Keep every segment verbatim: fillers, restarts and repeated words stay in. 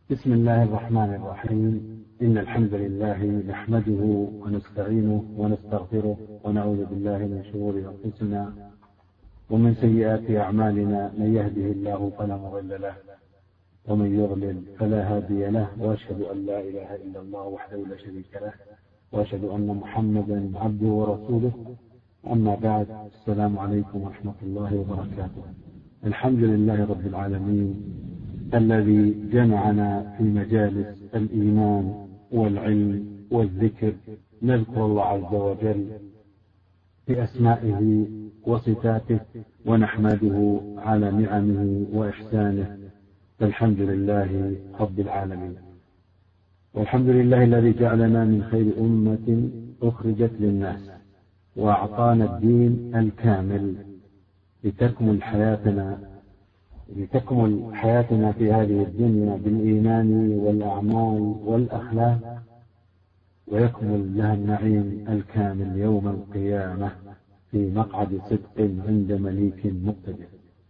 بسم الله الرحمن الرحيم. إن الحمد لله نحمده ونستعينه ونستغفره ونعوذ بالله من شرور أنفسنا ومن سيئات أعمالنا، من يهده الله فلا مضل له ومن يضلل فلا هادي له، وأشهد أن لا إله إلا الله وحده لا شريك له، وأشهد أن محمدا عبده ورسوله. أما بعد، السلام عليكم ورحمة الله وبركاته. الحمد لله رب العالمين الذي جمعنا في مجالس الإيمان والعلم والذكر، نذكر الله عز وجل بأسمائه وصفاته ونحمده على نعمه وإحسانه، فالحمد لله رب العالمين. والحمد لله الذي جعلنا من خير أمة أخرجت للناس وأعطانا الدين الكامل لتكمل حياتنا لتكمل حياتنا في هذه الدنيا بالإيمان والأعمال والأخلاق، ويكمل لها النعيم الكامل يوم القيامة في مقعد صدق عند مليك مقتدر.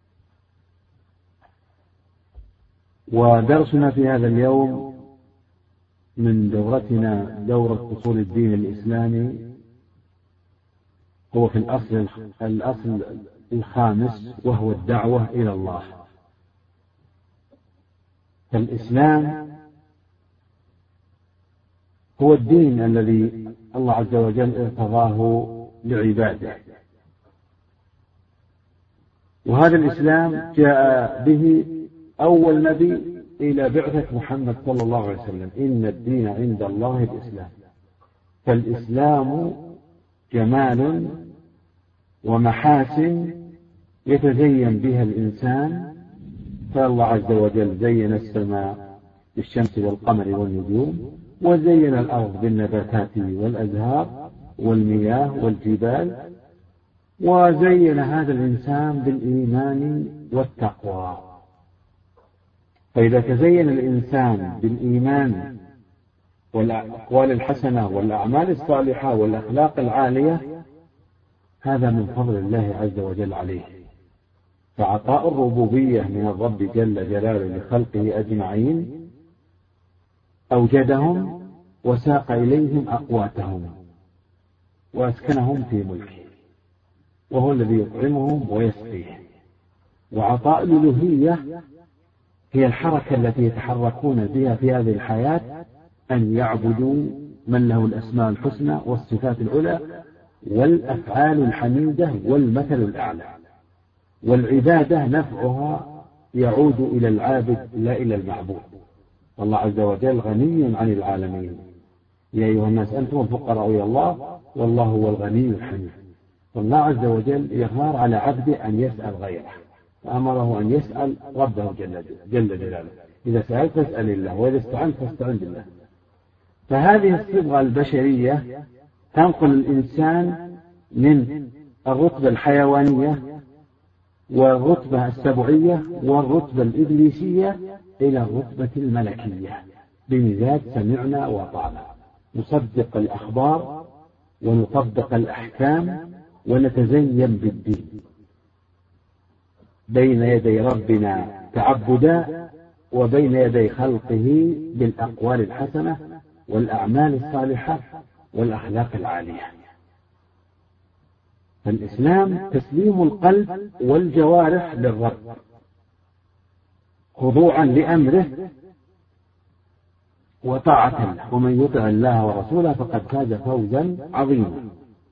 ودرسنا في هذا اليوم من دورتنا دورة أصول الدين الإسلامي هو في الأصل الأصل الخامس، وهو الدعوة إلى الله. فالإسلام هو الدين الذي الله عز وجل ارتضاه لعباده، وهذا الإسلام جاء به أول نبي إلى بعثة محمد صلى الله عليه وسلم: إن الدين عند الله الإسلام. فالإسلام جمال ومحاسن يتزين بها الإنسان، فالله عز وجل زين السماء بالشمس والقمر والنجوم، وزين الأرض بالنباتات والأزهار والمياه والجبال، وزين هذا الإنسان بالإيمان والتقوى. فإذا تزين الإنسان بالإيمان والأقوال الحسنة والأعمال الصالحة والأخلاق العالية، هذا من فضل الله عز وجل عليه. فعطاء الربوبية من الرب جل جلاله لخلقه أجمعين أوجدهم وساق إليهم أقواتهم وأسكنهم في ملكه، وهو الذي يطعمهم ويسقيهم. وعطاء الألوهية هي الحركة التي يتحركون بها في هذه الحياة، أن يعبدوا من له الأسماء الحسنى والصفات العلى والأفعال الحميدة والمثل الأعلى. والعبادة نفعها يعود إلى العابد لا إلى المعبود، والله عز وجل غني عن العالمين. يا أيها الناس أنتم الفقراء إلى الله والله هو الغني الحميد. والله عز وجل يغار على عبده أن يسأل غيره، فأمره أن يسأل ربه جل جلاله. إذا سألت فاسأل الله، وإذا استعنت فاستعن بالله. فهذه الصبغة البشرية تنقل الإنسان من الرتبة الحيوانية والرتبة السبعية والرتبة الإبليسية إلى الرتبة الملكية بمزاج سمعنا وأطعنا، نصدق الأخبار ونطبق الأحكام ونتزين بالدين بين يدي ربنا تعبدا، وبين يدي خلقه بالأقوال الحسنة والأعمال الصالحة والأخلاق العالية. فالإسلام تسليم القلب والجوارح للرب خضوعا لأمره وطاعة له، ومن يطع الله ورسوله فقد فاز فوزا عظيما.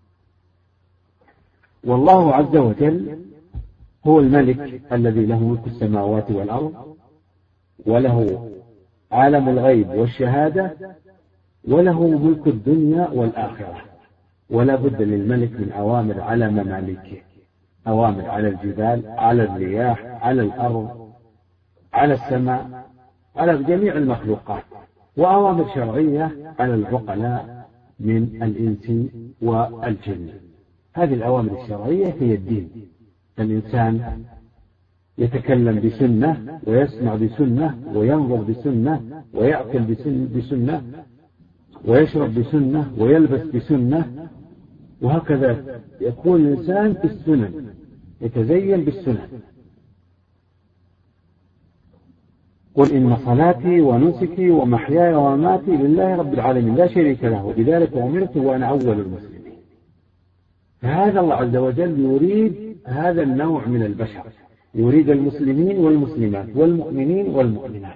والله عز وجل هو الملك الذي له ملك السماوات والأرض، وله عالم الغيب والشهادة، وله ملك الدنيا والآخرة. ولا بد للملك من أوامر على ممالكه، أوامر على الجبال، على الرياح، على الأرض، على السماء، على جميع المخلوقات، وأوامر شرعية على العقلاء من الإنس والجن. هذه الأوامر الشرعية هي الدين. الإنسان يتكلم بسنة ويسمع بسنة وينظر بسنة ويأكل بسنة ويشرب بسنة ويلبس بسنة، وهكذا يكون الإنسان في السنن، يتزين بالسنن. قل إن صلاتي ونسكي ومحياي ومماتي لله رب العالمين لا شريك له وبذلك أمرت وأنا أول المسلمين. فهذا الله عز وجل يريد هذا النوع من البشر، يريد المسلمين والمسلمات والمؤمنين والمؤمنات،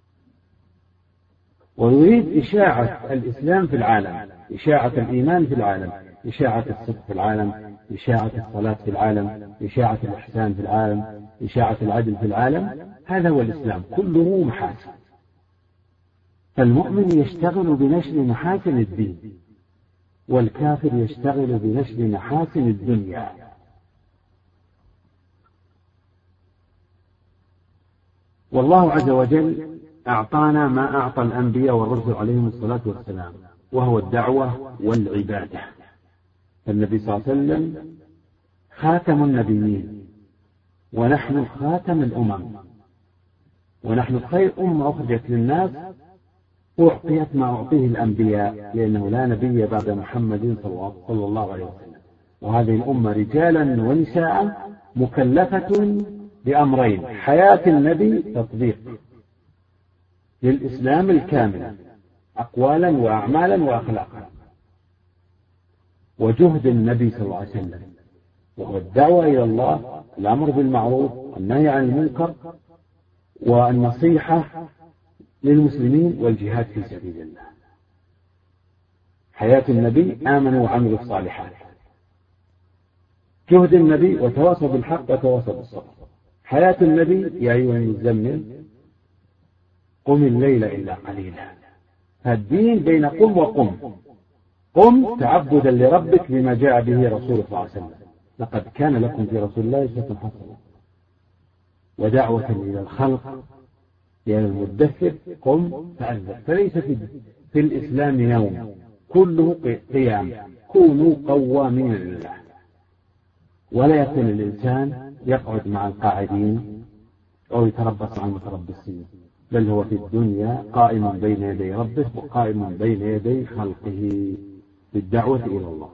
ويريد إشاعة الإسلام في العالم، إشاعة الإيمان في العالم، إشاعة الصدق في العالم، إشاعة الصلاة في العالم، إشاعة الإحسان في العالم، إشاعة العدل في العالم. هذا هو الإسلام، كله محاسن. فالمؤمن يشتغل بنشر محاسن الدين، والكافر يشتغل بنشر محاسن الدنيا. والله عز وجل أعطانا ما أعطى الأنبياء والرسل عليهم الصلاة والسلام، وهو الدعوة والعبادة. النبي صلى الله عليه وسلم خاتم النبيين، ونحن خاتم الأمم، ونحن خير أمة أخرجت للناس، أعطيت ما أعطيه الأنبياء، لأنه لا نبي بعد محمد صلى الله عليه وسلم. وهذه الأمة رجالا ونساء مكلفة بأمرين: حياة النبي تطبيق للإسلام الكامل أقوالا وأعمالا وأخلاقا، وجهد النبي صلى الله عليه وسلم، وهو الدعوة إلى الله، الأمر بالمعروف والنهي عن المنكر والنصيحة للمسلمين والجهاد في سبيل الله. حياة النبي آمنوا وعملوا الصالحات، جهد النبي وتواصوا بالحق وتواصوا بالصبر. حياة النبي يا أيها المزمل قم الليل إلا قليلا. فالدين بين قم وقم. قم تعبدا لربك بما جاء به رسول صلى الله عليه وسلم، لقد كان لكم في رسول الله أسوة حسنة. ودعوة إلى الخلق يا المدثر قم فأنذر. فليس في الإسلام يوم، كله قيام. كونوا قوامين لله، ولا يكون الإنسان يقعد مع القاعدين أو يتربص مع المتربصين، بل هو في الدنيا قائم بين يدي ربه وقائم بين يدي خلقه بالدعوة إلى الله.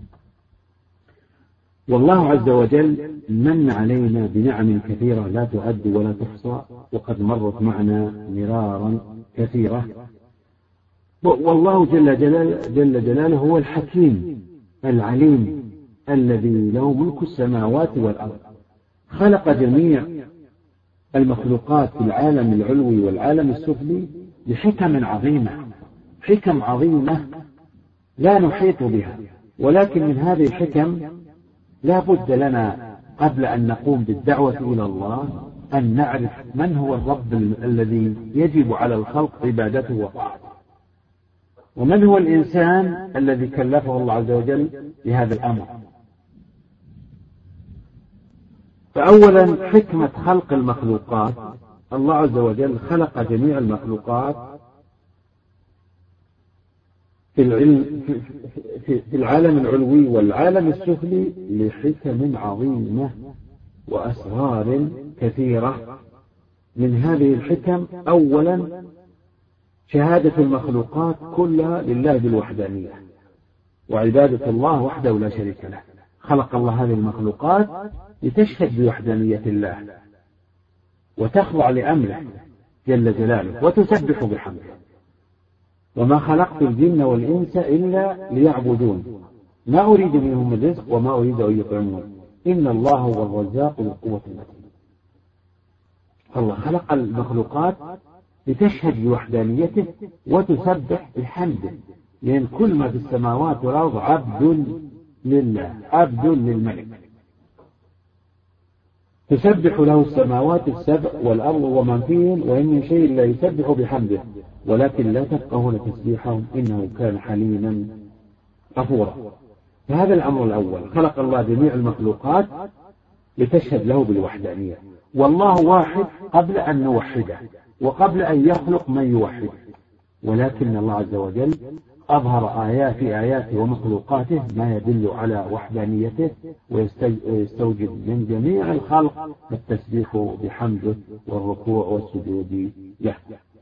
والله عز وجل من علينا بنعم كثيرة لا تعد ولا تحصى، وقد مرت معنا مرارا كثيرة. والله جل جلاله, جل جلاله هو الحكيم العليم الذي له ملك السماوات والأرض، خلق جميع المخلوقات في العالم العلوي والعالم السفلي بحكم عظيمة، حكم عظيمة لا نحيط بها. ولكن من هذه الحكم لا بد لنا قبل أن نقوم بالدعوة إلى الله أن نعرف من هو الرب الذي يجب على الخلق عبادته وطاعته، ومن هو الإنسان الذي كلفه الله عز وجل بهذا الأمر. فأولا حكمة خلق المخلوقات. الله عز وجل خلق جميع المخلوقات في العلم في العالم العلوي والعالم السفلي لحكم عظيمة وأسرار كثيرة. من هذه الحكم أولا شهادة المخلوقات كلها لله بالوحدانية، وعبادة الله وحده لا شريك له. خلق الله هذه المخلوقات لتشهد بوحدانية الله وتخضع لأمره جل جلاله وتسبح بحمده. وما خلقت الجن والإنس إلا ليعبدون ما أريد منهم من رزق وما أريد أن يطعمون إن الله هو الرزاق ذو القوة المتين. الله خلق المخلوقات لتشهد بوحدانيته وتسبح بحمده، لأن كل ما في السماوات والأرض عبد لله، عبد للملك. تسبح له السماوات السبع والأرض ومن فيهن وإن من شيء لا يسبح بحمده ولكن لا تفقهون تسبيحهم إنه كان حليما غفورا. فهذا الأمر الأول، خلق الله جميع المخلوقات لتشهد له بالوحدانية. والله واحد قبل أن نوحده وقبل أن يخلق من يوحده، ولكن الله عز وجل أظهر آيات في آياته ومخلوقاته ما يدل على وحدانيته، ويستوجب من جميع الخلق التسبيح بحمده والركوع والسجود له.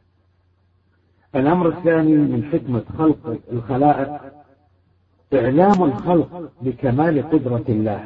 الأمر الثاني من حكمة خلق الخلائق إعلام الخلق بكمال قدرة الله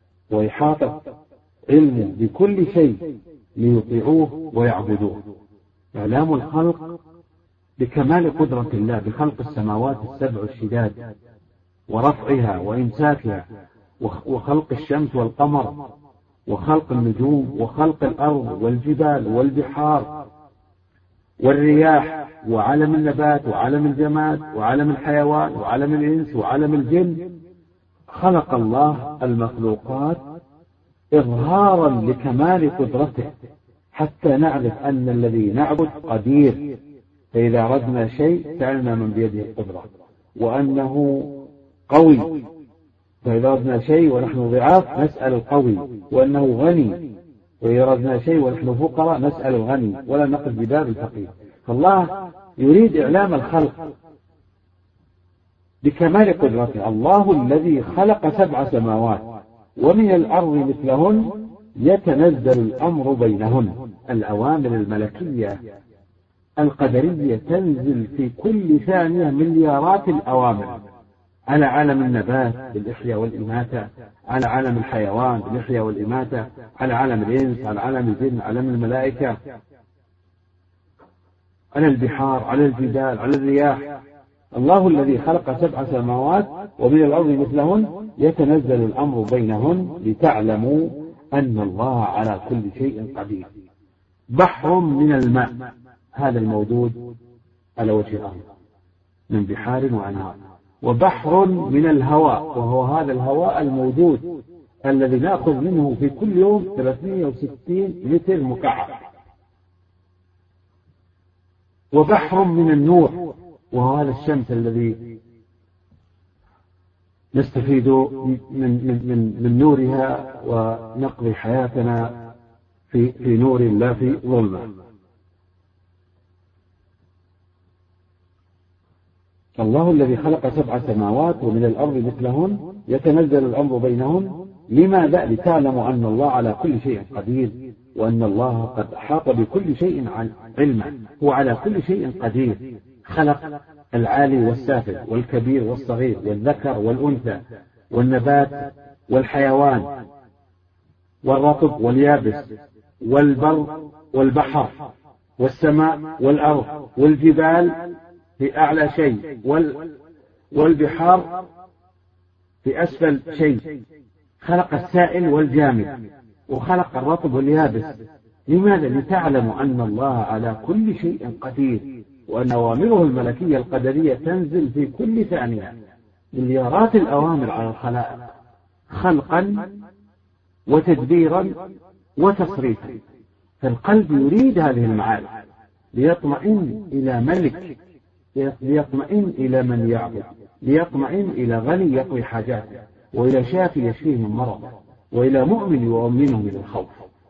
وإحاطة علمه بكل شيء ليطيعوه ويعبدوه. إعلام الخلق بكمال قدرة الله بخلق السماوات السبع الشداد ورفعها وإمساكها وخلق الشمس والقمر وخلق النجوم وخلق الأرض والجبال والبحار والرياح وعالم النبات وعالم الجماد وعالم الحيوان وعالم الإنس وعالم الجن. خلق الله المخلوقات إظهارا لكمال قدرته حتى نعرف أن الذي نعبد قدير، فإذا أردنا شيء سألنا من بيده القدرة، وأنه قوي، فإذا أردنا شيء ونحن ضعاف نسأل القوي، وأنه غني، وإذا أردنا شيء ونحن فقراء نسأل الغني ولا نقف بباب الفقير. فالله يريد إعلام الخلق بكمال قدرته. الله الذي خلق سبع سماوات ومن الأرض مثلهن يتنزل الأمر بينهن. الأوامر الملكية القدرية تنزل في كل ثانية مليارات الأوامر على عالم النبات بالإحياء والإماتة، على عالم الحيوان بالإحياء والإماتة، على عالم الإنس، على عالم الجن، على عالم الملائكة، على البحار، على الجبال، على الرياح. الله الذي خلق سبع سماوات ومن الأرض مثلهن يتنزل الأمر بينهن لتعلموا أن الله على كل شيء قدير. بحر من الماء، هذا الموجود على وجه الأرض من بحار وأنهار، وبحر من الهواء، وهو هذا الهواء الموجود الذي نأخذ منه في كل يوم ثلاثمائة وستين لتر مكعب، وبحر من النور، وهو هذا الشمس الذي نستفيد من, من, من, من نورها ونقضي حياتنا في, في نور لا في ظلمة. الله الذي خلق سبع سماوات ومن الأرض مثلهن يتنزل الأمر بينهن. لماذا؟ لتعلموا أن الله على كل شيء قدير، وأن الله قد أحاط بكل شيء علما، هو على كل شيء قدير. خلق العالي والسافل والكبير والصغير والذكر والأنثى والنبات والحيوان والرطب واليابس والبر والبحر والسماء والأرض والجبال في أعلى شيء والبحار في أسفل شيء. خلق السائل والجامد وخلق الرطب واليابس. لماذا؟ لتعلموا أن الله على كل شيء قدير، وأن أوامره الملكية القدرية تنزل في كل ثانية مليارات الأوامر على الخلائق خلقا وتدبيرا وتصريفا. فالقلب يريد هذه المعارف ليطمئن إلى ملك، ليطمئن إلى من يعبد، ليطمئن إلى غني يقضي حاجاته، وإلى شافي يشفيه من مرضه، وإلى مؤمن يؤمنه من الخوف.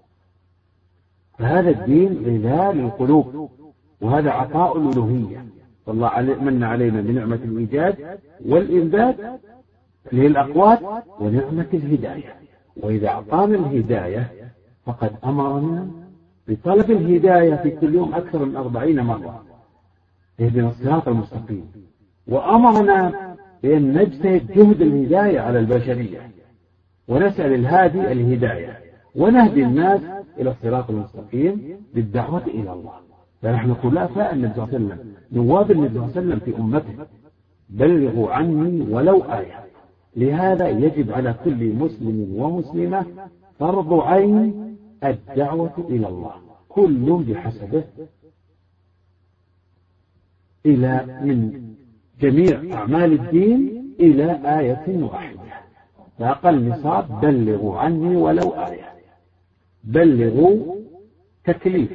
فهذا الدين غذاء للقلوب، وهذا عطاء الألوهية. والله من علينا بنعمة الإيجاد والإنبات للأقوات ونعمة الهداية. وإذا أعطانا الهداية فقد أمرنا بطلب الهداية في كل يوم أكثر من أربعين مرة، اهدنا الصراط المستقيم، وأمرنا بأن نجتهد جهد الهداية على البشرية ونسأل الهادي الهداية، ونهدي الناس إلى الصراط المستقيم بالدعوة إلى الله. فنحن نقول لا فاء النبي صلى الله عليه وسلم، نواب النبي صلى الله عليه وسلم في أمته، بلغوا عني ولو آية. لهذا يجب على كل مسلم ومسلمة فرض عين الدعوة إلى الله، كل بحسبه، إلى من جميع أعمال الدين إلى آية واحدة. فأقل نصاب بلغوا عني ولو آية. بلغوا تكليف،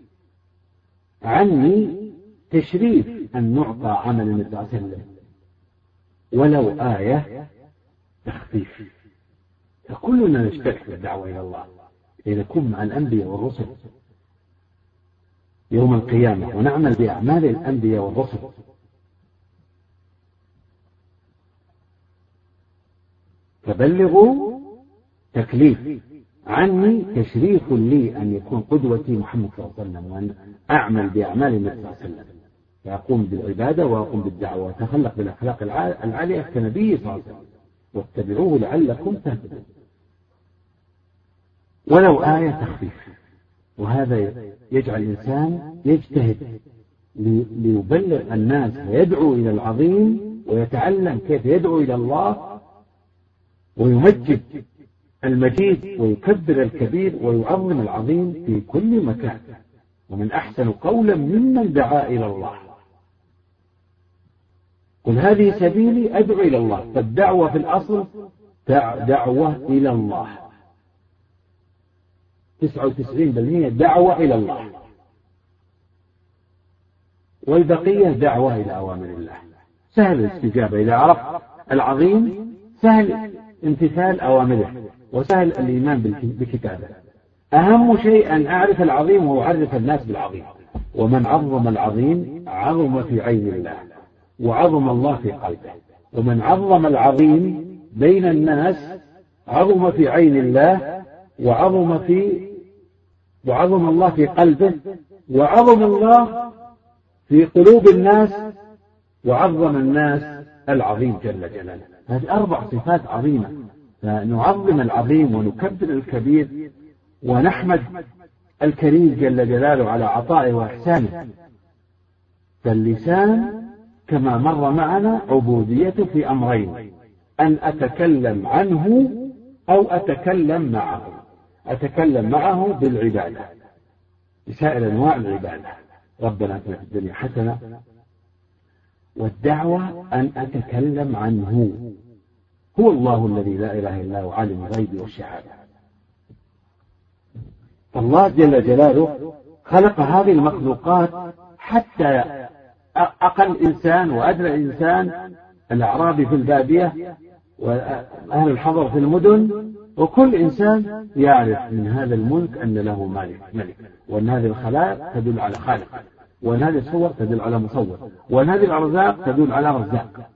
عني تشريف أن نعطى عمل النبي صلى الله عليه وسلم، ولو آية تخفيف. فكلنا نشترك في الدعوة إلى الله لنكون مع الأنبياء والرسل يوم القيامة ونعمل بأعمال الأنبياء والرسل. فبلغوا تكليف، عني تشريف لي أن يكون قدوتي محمد صلى الله عليه وسلم، وأن أعمل بأعمال النبي صلى الله عليه وسلم، فأقوم بالعبادة وأقوم بالدعوة وأتخلق بالأخلاق العالية كنبي صلى الله عليه وسلم، واتبعوه لعلكم تهتدون. ولو آية تخفيف، وهذا يجعل الإنسان يجتهد ليبلغ الناس ويدعو إلى العظيم ويتعلم كيف يدعو إلى الله ويمجد المجيد ويكبر الكبير ويعظم العظيم في كل مكان. ومن أحسن قولا ممن دعا إلى الله. قل هذه سبيلي أدعو إلى الله. فالدعوة في الأصل دعوة إلى الله، تسعة وتسعين بالمئة دعوة إلى الله، والبقية دعوة إلى أوامر الله. سهل الاستجابة إذا عرفت العظيم، سهل امتثال أوامره، وسهل الإيمان بكتابه. أهم شيء أن أعرف العظيم وأعرف الناس بالعظيم. ومن عظم العظيم عظم في عين الله، وعظم الله في قلبه. ومن عظم العظيم بين الناس عظم في عين الله، وعظم في وعظم الله في قلبه، وعظم الله في قلوب الناس، وعظم الناس العظيم جل جلاله. هذه أربع صفات عظيمة، فنعظم العظيم ونكبر الكبير ونحمد الكريم جل جلاله على عطائه وإحسانه. فاللسان كما مر معنا عبوديته في أمرين: أن أتكلم عنه أو أتكلم معه. أتكلم معه بالعبادة بسائر أنواع العبادة، ربنا آتنا في الدنيا حسنة. والدعوة أن أتكلم عنه، هو الله الذي لا إله إلا هو عالم الغيب والشهادة. الله جل جلاله خلق هذه المخلوقات حتى أقل إنسان وأدنى إنسان، الأعرابي في البادية وأهل الحضر في المدن، وكل إنسان يعرف من هذا الملك أن له مالك ملك، وأن هذه الخلائق تدل على خالق، وأن هذه الصور تدل على مصور، وأن هذه الأرزاق تدل على رزاق.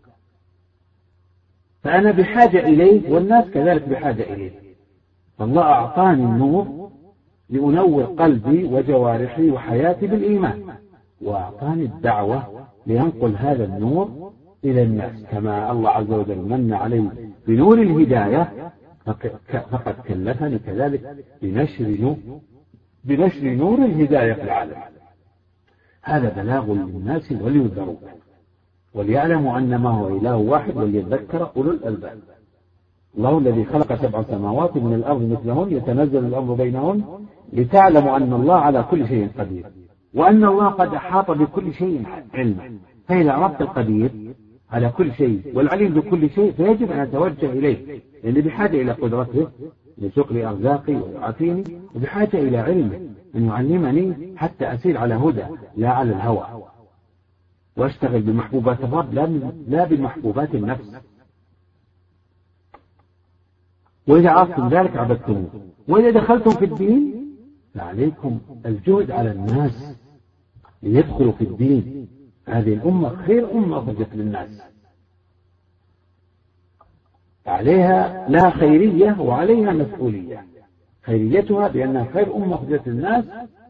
فأنا بحاجة إليه، والناس كذلك بحاجة إليه. فالله أعطاني النور لأنور قلبي وجوارحي وحياتي بالإيمان، وأعطاني الدعوة لينقل هذا النور إلى الناس. كما الله عز وجل من علي بنور الهداية، فقد كلفني كذلك بنشر بنشر نور الهداية في العالم. هذا بلاغ للناس ولينذروا وليعلموا أنما هو إله واحد وليذكر أولو الألباب. الله الذي خلق سبع سماوات من الأرض مثلهن يتنزل الأمر بينهن لتعلموا أن الله على كل شيء قدير، وأن الله قد أحاط بكل شيء علما. فإذا عرفت القدير على كل شيء والعليم بكل شيء، فيجب أن أتوجه إليه، لأني بحاجة إلى قدرته لشكر أرزاقي ويعافيني، وبحاجة إلى علمه أن يعلمني حتى أسير على هدى لا على الهوى، وأشتغل بمحبوبات الرب لا بمحبوبات النفس. وإذا عرفتم ذلك عبدتموه. وإذا دخلتم في الدين فعليكم الجهد على الناس ليدخلوا في الدين. هذه الأمة خير أمة أخرجت للناس، عليها لها خيرية وعليها مسؤولية. خيريتها بأنها خير أمة أخرجت للناس،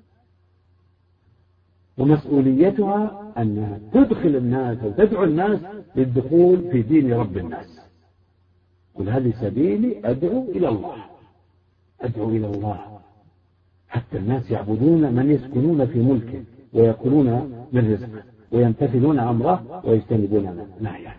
ومسؤوليتها أنها تدخل الناس وتدعو الناس للدخول في دين رب الناس. قل هذه سبيلي أدعو إلى الله، أدعو إلى الله حتى الناس يعبدون من يسكنون في ملكه ويأكلون من رزقه ويمتثلون أمره ويجتنبون نهيه.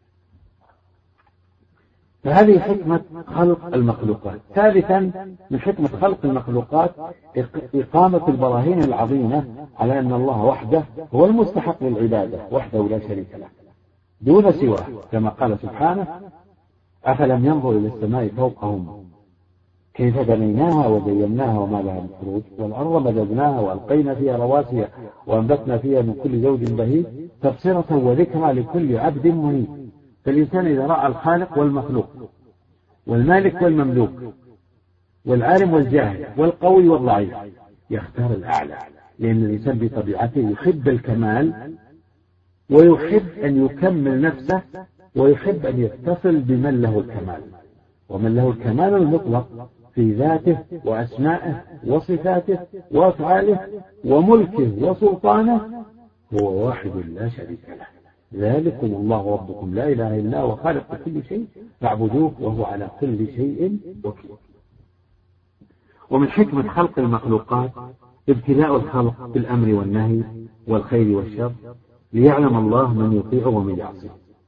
فهذه حكمة خلق المخلوقات. ثالثا من حكمة خلق المخلوقات إقامة البراهين العظيمة على أن الله وحده هو المستحق للعبادة وحده لا شريك له دون سواه، كما قال سبحانه: أفلم ينظروا إلى السماء فوقهم كيف بنيناها وزيناها وما لها من فروج، والأرض مددناها وألقينا فيها رواسي وأنبتنا فيها من كل زوج بهيج تبصرة وذكرى لكل عبد منيب. فالإنسان إذا رأى الخالق والمخلوق والمالك والمملوك والعالم والجاهل والقوي والضعيف يختار الأعلى، لأن الإنسان بطبيعته يحب الكمال ويحب أن يكمل نفسه ويحب أن يتصل بمن له الكمال، ومن له الكمال المطلق في ذاته وأسمائه وصفاته وأفعاله وملكه وسلطانه هو واحد لا شريك له. ذلكم الله ربكم لا إله إلا هو خالق كل شيء فاعبدوه وهو على كل شيء وكيل. ومن حكمة خلق المخلوقات ابتلاء الخلق بالأمر والنهي والخير والشر ليعلم الله من يطيع ومن يعصي،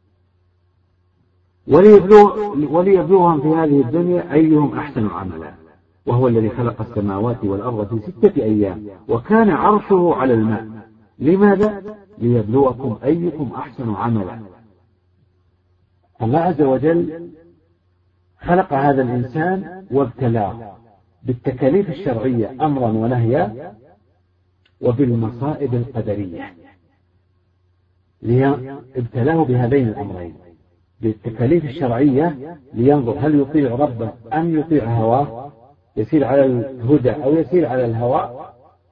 وليبلوهم في هذه الدنيا أيهم أحسن عملا، وهو الذي خلق السماوات والأرض في ستة أيام وكان عرشه على الماء. لماذا؟ ليبلوكم أيكم أحسن عملا. الله عز وجل خلق هذا الإنسان وابتلاه بالتكاليف الشرعية أمرا ونهيا وبالمصائب القدرية. ابتلاه بهذين الأمرين، بالتكاليف الشرعية لينظر هل يطيع ربه أم يطيع هواه، يسير على الهدى أو يسير على الهوى،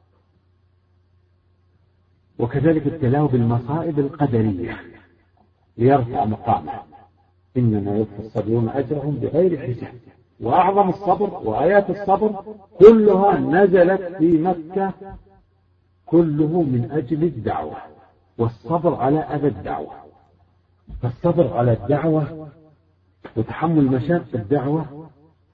وكذلك ابتلاه بالمصائب القدرية ليرفع مقامه. إنما يوفى الصابرون أجرهم بغير حساب. وأعظم الصبر وآيات الصبر كلها نزلت في مكة، كله من أجل الدعوة والصبر على أذى الدعوة. فالصبر على الدعوة وتحمل مشاق الدعوة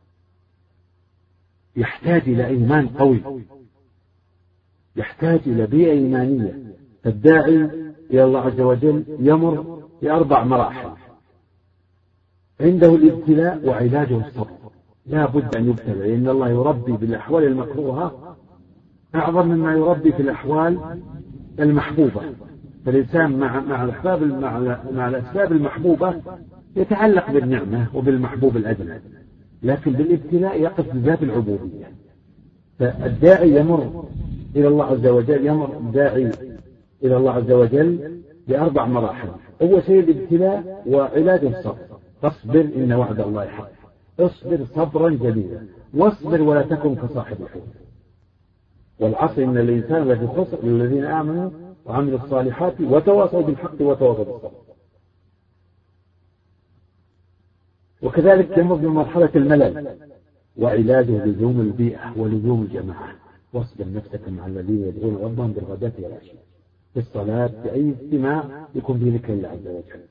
يحتاج إلى إيمان قوي، يحتاج إلى بيئة إيمانية. فالداعي إلى الله عز وجل يمر بأربع مراحل: عنده الابتلاء وعلاجه الصبر، لا بد أن يبتلى، لأن الله يربي بالأحوال المكروهة أعظم مما يربي في الأحوال المحبوبة. فالإنسان مع مع الأسباب مع, مع الأسباب المحبوبة يتعلق بالنعمة وبالمحبوب الأدنى، لكن بالابتلاء يقف بباب العبودية. فالداعي يمر إلى الله عز وجل يمر الداعي إلى الله عز وجل بأربع مراحل. أول شيء الابتلاء وعلاج الصبر. فاصبر إن وعد الله حق، اصبر صبرا جميلا، واصبر ولا تكن كصاحب الحوت، والعصر إن الإنسان الذي خسر الذين آمنوا وعملوا الصالحات وتواصوا بالحق وتواصوا بالصبر. وكذلك يمر بمرحلة الملل وعلاجه لزوم البيئة ولزوم الجماعة. واصبر نفسك مع الذين يدعون ربهم بالغداة والعشي، في الصلاة في أي اجتماع يكون به ذكر الله عز وجل.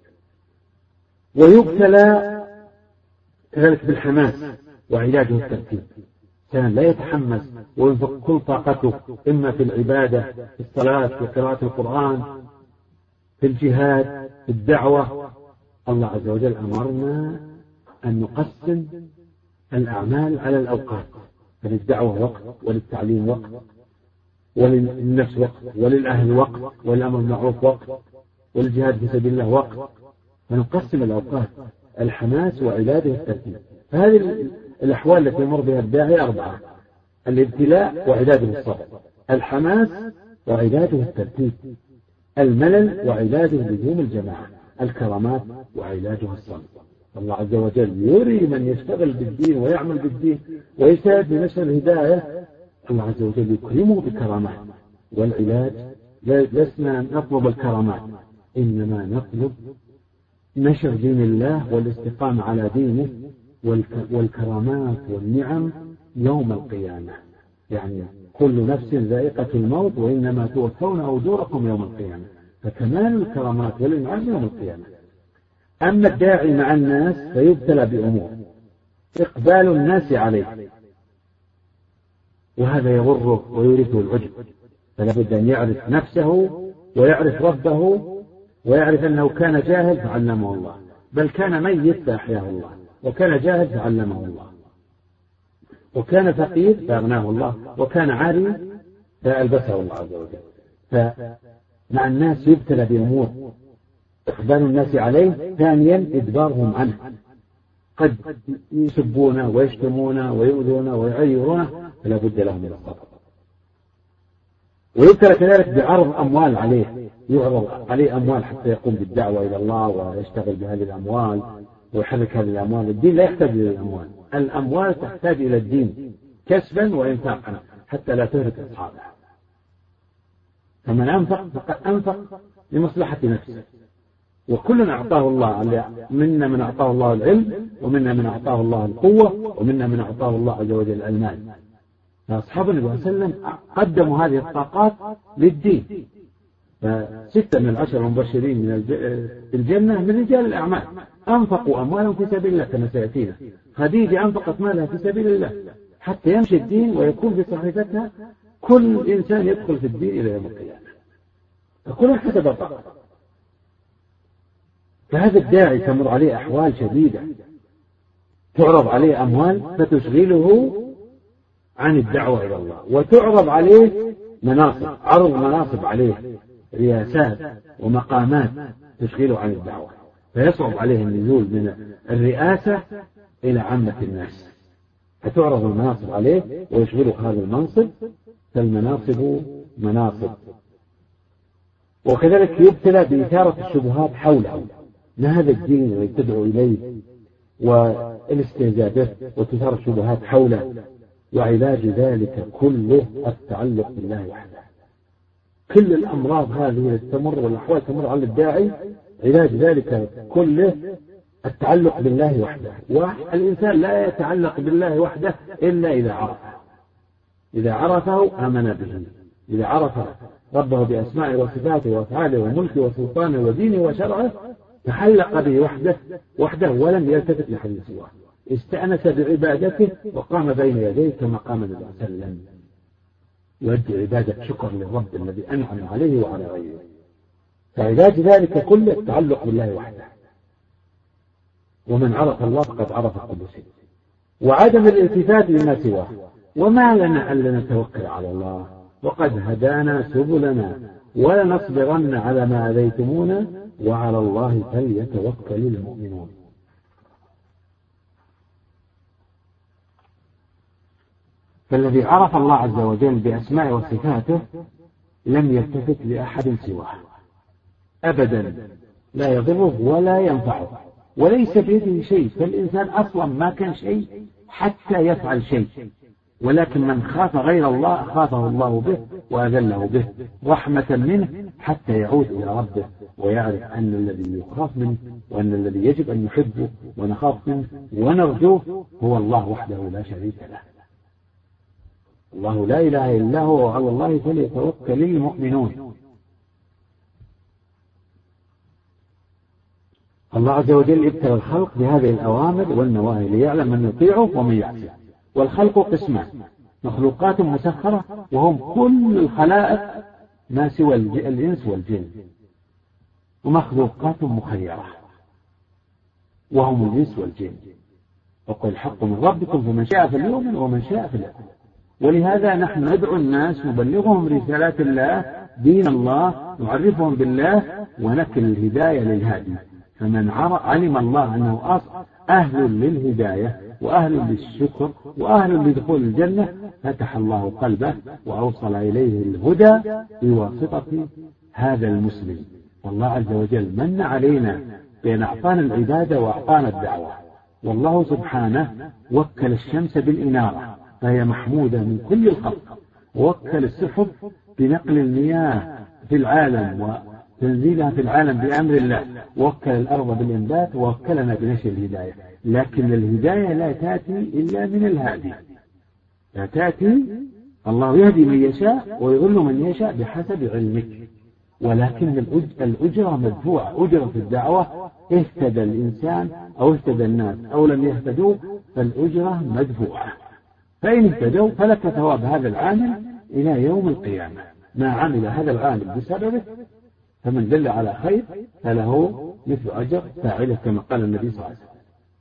ويبتلى كذلك بالحماس وعلاجه الترتيب. كان لا يتحمس وينفق كل طاقته إما في العبادة في الصلاة في قراءة القرآن في الجهاد في الدعوة. الله عز وجل أمرنا أن نقسم الأعمال على الأوقات، فللدعوة وقت، وللتعليم وقت، وللنفس وقت، وللأهل وقت، وللأمر بالمعروف وقت، وللجهاد في سبيل الله وقت. فنقسم الأوقات: الحماس وعلاجه الترتيب. فهذه الأحوال التي يمر بها الداعي أربعة: الابتلاء وعلاجه الصبر، الحماس وعلاجه الترتيب، الملل وعلاجه لزوم الجماعة، الكرامات وعلاجه الصمت. الله عز وجل يري من يشتغل بالدين ويعمل بالدين ويساعد بنشر الهداية، الله عز وجل يكرمه بكرامات. والعلاج لسنا نطلب الكرامات، إنما نطلب نشر دين الله والاستقامة على دينه، والكرامات والنعم يوم القيامة. يعني كل نفس ذائقة الموت وإنما توفون أجوركم يوم القيامة. فكمال الكرامات والإنعام يوم القيامة. أما الداعي مع الناس فيبتلى بأمور: إقبال الناس عليه، وهذا يغره ويورثه العجب، فلا بد أن يعرف نفسه ويعرف ربه ويعرف أنه كان جاهل فعلمه الله، بل كان ميت فأحياه الله، وكان جاهل فعلمه الله، وكان فقير فأغناه الله، وكان عاري فألبسه الله عز وجل. فمع الناس يبتلى بأمور: إقبال الناس عليه، ثانيا إدبارهم عنه، قد يسبونه ويشتمونه ويؤذونه ويعيرونه، فلا بد لهم من الصبر. ويبتلى كذلك بعرض أموال عليه، يعرض عليه أموال حتى يقوم بالدعوة إلى الله ويشتغل بهذه الأموال ويحرك هذه الأموال. الدين لا يحتاج إلى الأموال، الأموال تحتاج إلى الدين كسبا وإنفاقا حتى لا تهلك أصحابها. فمن أنفق فقد أنفق لمصلحة نفسه. وكلنا أعطاه الله، منا من أعطاه الله العلم، ومنا من أعطاه الله القوة، ومنا من أعطاه الله عز وجل المال. فأصحاب النبي صلى الله عليه وسلم قدموا هذه الطاقات للدين. فستة من العشر المبشرين من الجنة من رجال الأعمال أنفقوا أموالهم في سبيل الله كما سيأتينا. خديجة أنفقت مالها في سبيل الله، حتى يمشي الدين ويكون في صحيفتها كل إنسان يدخل في الدين إلى يوم القيامة، فكل حسب الطاقة. فهذا الداعي تمر عليه أحوال شديدة، تعرض عليه أموال فتشغله عن الدعوة إلى الله، وتعرض عليه مناصب، عرض مناصب عليه، رياسات ومقامات تشغله عن الدعوة، فيصعب عليه النزول من الرئاسة إلى عامة الناس، فتعرض المناصب عليه ويشغله هذا المنصب، فالمناصب مناصب. وكذلك يبتلى بإثارة الشبهات حوله، ما هذا الدين الذي تدعو إليه، والاستهزاء به وتثار الشبهات حوله. وعلاج ذلك كله التعلق بالله وحده. كل الأمراض هذه تمر والأحوال تمر على الداعي، علاج ذلك كله التعلق بالله وحده. والإنسان لا يتعلق بالله وحده إلا إذا عرفه، إذا عرفه آمن به، إذا عرف ربه بأسمائه وصفاته وأفعاله وملكه وسلطانه ودينه وشرعه تحلق به وحده وحده ولم يلتفت لحد سواه، استأنس بعبادته وقام بين يديه كما قام النبي صلى الله عليه وسلم، يؤدي عبادة شكر للرب الذي أنعم عليه وعلى غيره. فعلاج ذلك كله التعلق بالله وحده. ومن عرف الله فقد عرف كل شيء، وعدم الالتفات لما سواه. وما لنا ألا نتوكل على الله وقد هدانا سبلنا ولنصبرن على ما أذيتمونا وعلى الله فليتوكل المؤمنون. فالذي عرف الله عز وجل بأسمائه وصفاته لم يلتفت لأحد سواه أبدا، لا يضره ولا ينفعه، وليس بيده شيء. فالإنسان أصلا ما كان شيء حتى يفعل شيء، ولكن من خاف غير الله خافه الله به وأذله به رحمة منه حتى يعود إلى ربه ويعرف أن الذي يخاف منه وأن الذي يجب أن نحبه ونخاف منه ونرجوه هو الله وحده لا شريك له. الله لا إله إلا هو وعلى الله فليتوكل المؤمنون. الله عز وجل ابتلى الخلق بهذه الأوامر والنواهي ليعلم من يطيعه ومن يعصيه. والخلق قسمان: مخلوقات مسخرة وهم كل الخلائق ما سوى الإنس والجن، ومخلوقات مخيرة وهم الإنس والجن. وقل الحق من ربكم فمن شاء فليؤمن ومن شاء فليكفر. ولهذا نحن ندعو الناس نبلغهم رسالات الله دين الله نعرفهم بالله ونكل الهداية للهادي. فمن علم الله أنه أهل للهداية وأهل للشكر وأهل لدخول الجنة فتح الله قلبه وأوصل إليه الهدى بواسطة هذا المسلم. والله عز وجل من علينا بأن أعطانا العبادة وأعطانا الدعوة. والله سبحانه وكل الشمس بالإنارة فهي محمودة من كل الخلق، ووكل السحب بنقل المياه في العالم وتنزيلها في العالم بأمر الله، ووكل الأرض بالإنبات ووكلنا بنشر الهداية. لكن الهداية لا تأتي إلا من الهادي، لا تأتي. الله يهدي من يشاء ويضل من يشاء بحسب علمك، ولكن الأجرة مدفوعة. أجرة الدعوة اهتدى الإنسان أو اهتدى الناس أو لم يهتدوا فالأجرة مدفوعة. فإن اهتدوا فلك ثواب هذا العامل إلى يوم القيامة، ما عمل هذا العامل بسببه، فمن دل على خير فله مثل أجر فاعله كما قال النبي صلى الله عليه وسلم.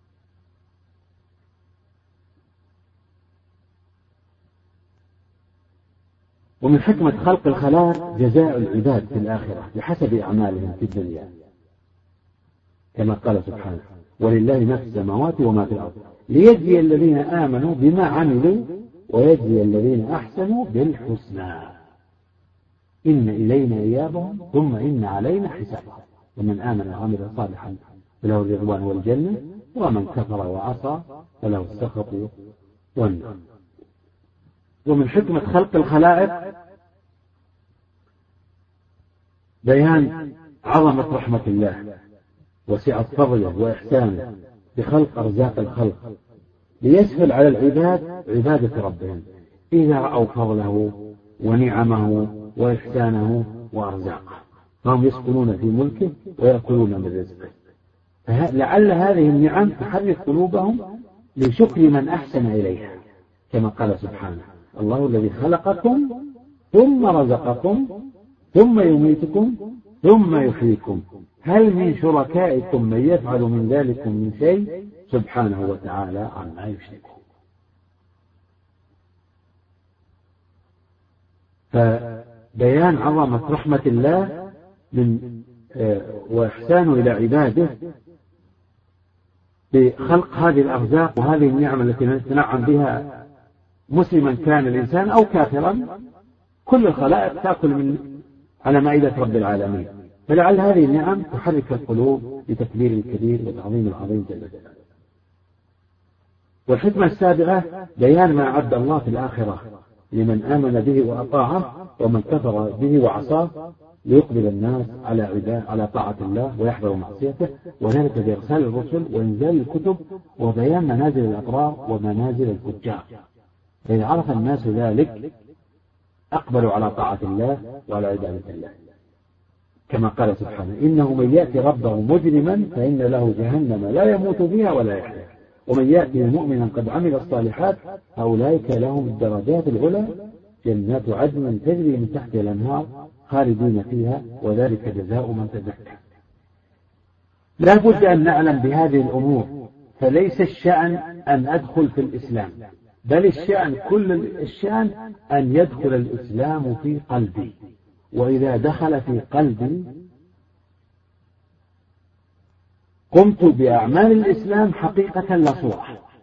ومن حكمة خلق الخلائق جزاء العباد في الآخرة بحسب أعمالهم في الدنيا، كما قال سبحانه: ولله ما في السماوات وما في الأرض ليجزي الذين آمنوا بما عملوا ويجزي الذين أحسنوا بالحسنى إن إلينا إيابهم ثم إن علينا حسابهم ومن آمن وعمل صالحا فله الرضوان والجنة ومن كفر وعصى فله السخط والنار. ومن حكمة خلق الخلائق بيان عظمة رحمة الله وسعة فضله وإحسانه بخلق أرزاق الخلق ليسهل على العباد عبادة ربهم إذا رأوا فضله ونعمه وإحسانه وأرزاقه، فهم يسكنون في ملكه ويأكلون من رزقه. لعل هذه النعم تحرك قلوبهم لشكر من أحسن إليها كما قال سبحانه: الله الذي خلقكم ثم رزقكم ثم يميتكم ثم يحييكم هل من شركائكم من يفعل من ذلك من شيء سبحانه وتعالى عما يشركون. فبيان عظمة رحمة الله من وإحسانه إلى عباده بخلق هذه الأرزاق وهذه النعم التي نتنعم بها، مسلما كان الإنسان أو كافرا، كل الخلائق تأكل من على مائدة رب العالمين، فلعل هذه النعم تحرك القلوب لتكبير الكبير والعظيم العظيم جل جلاله. والحكمة السابعة بيان ما أعد الله في الآخرة لمن آمن به وأطاعه ومن كفر به وعصاه، ليقبل الناس على عباد على طاعة الله ويحذر معصيته، وذلك بإرسال الرسل وإنزال الكتب وبيان منازل الأبرار ومنازل الفجار. فإذا عرف الناس ذلك أقبلوا على طاعة الله وعلى عبادة الله، كما قال سبحانه: إنه من يأتي ربه مجرما فإن له جهنم لا يموت فيها ولا يحيا، ومن يأتي مؤمنا قد عمل الصالحات فأولئك لهم الدرجات العلى جنات عدن تجري من تحتها الأنهار خالدين فيها وذلك جزاء من تزكى. لا بد أن نعلم بهذه الأمور، فليس الشأن أن أدخل في الإسلام، بل الشأن كل الشأن أن يدخل الإسلام في قلبي، وإذا دخل في قلبي قمت بأعمال الإسلام حقيقة لا صورة.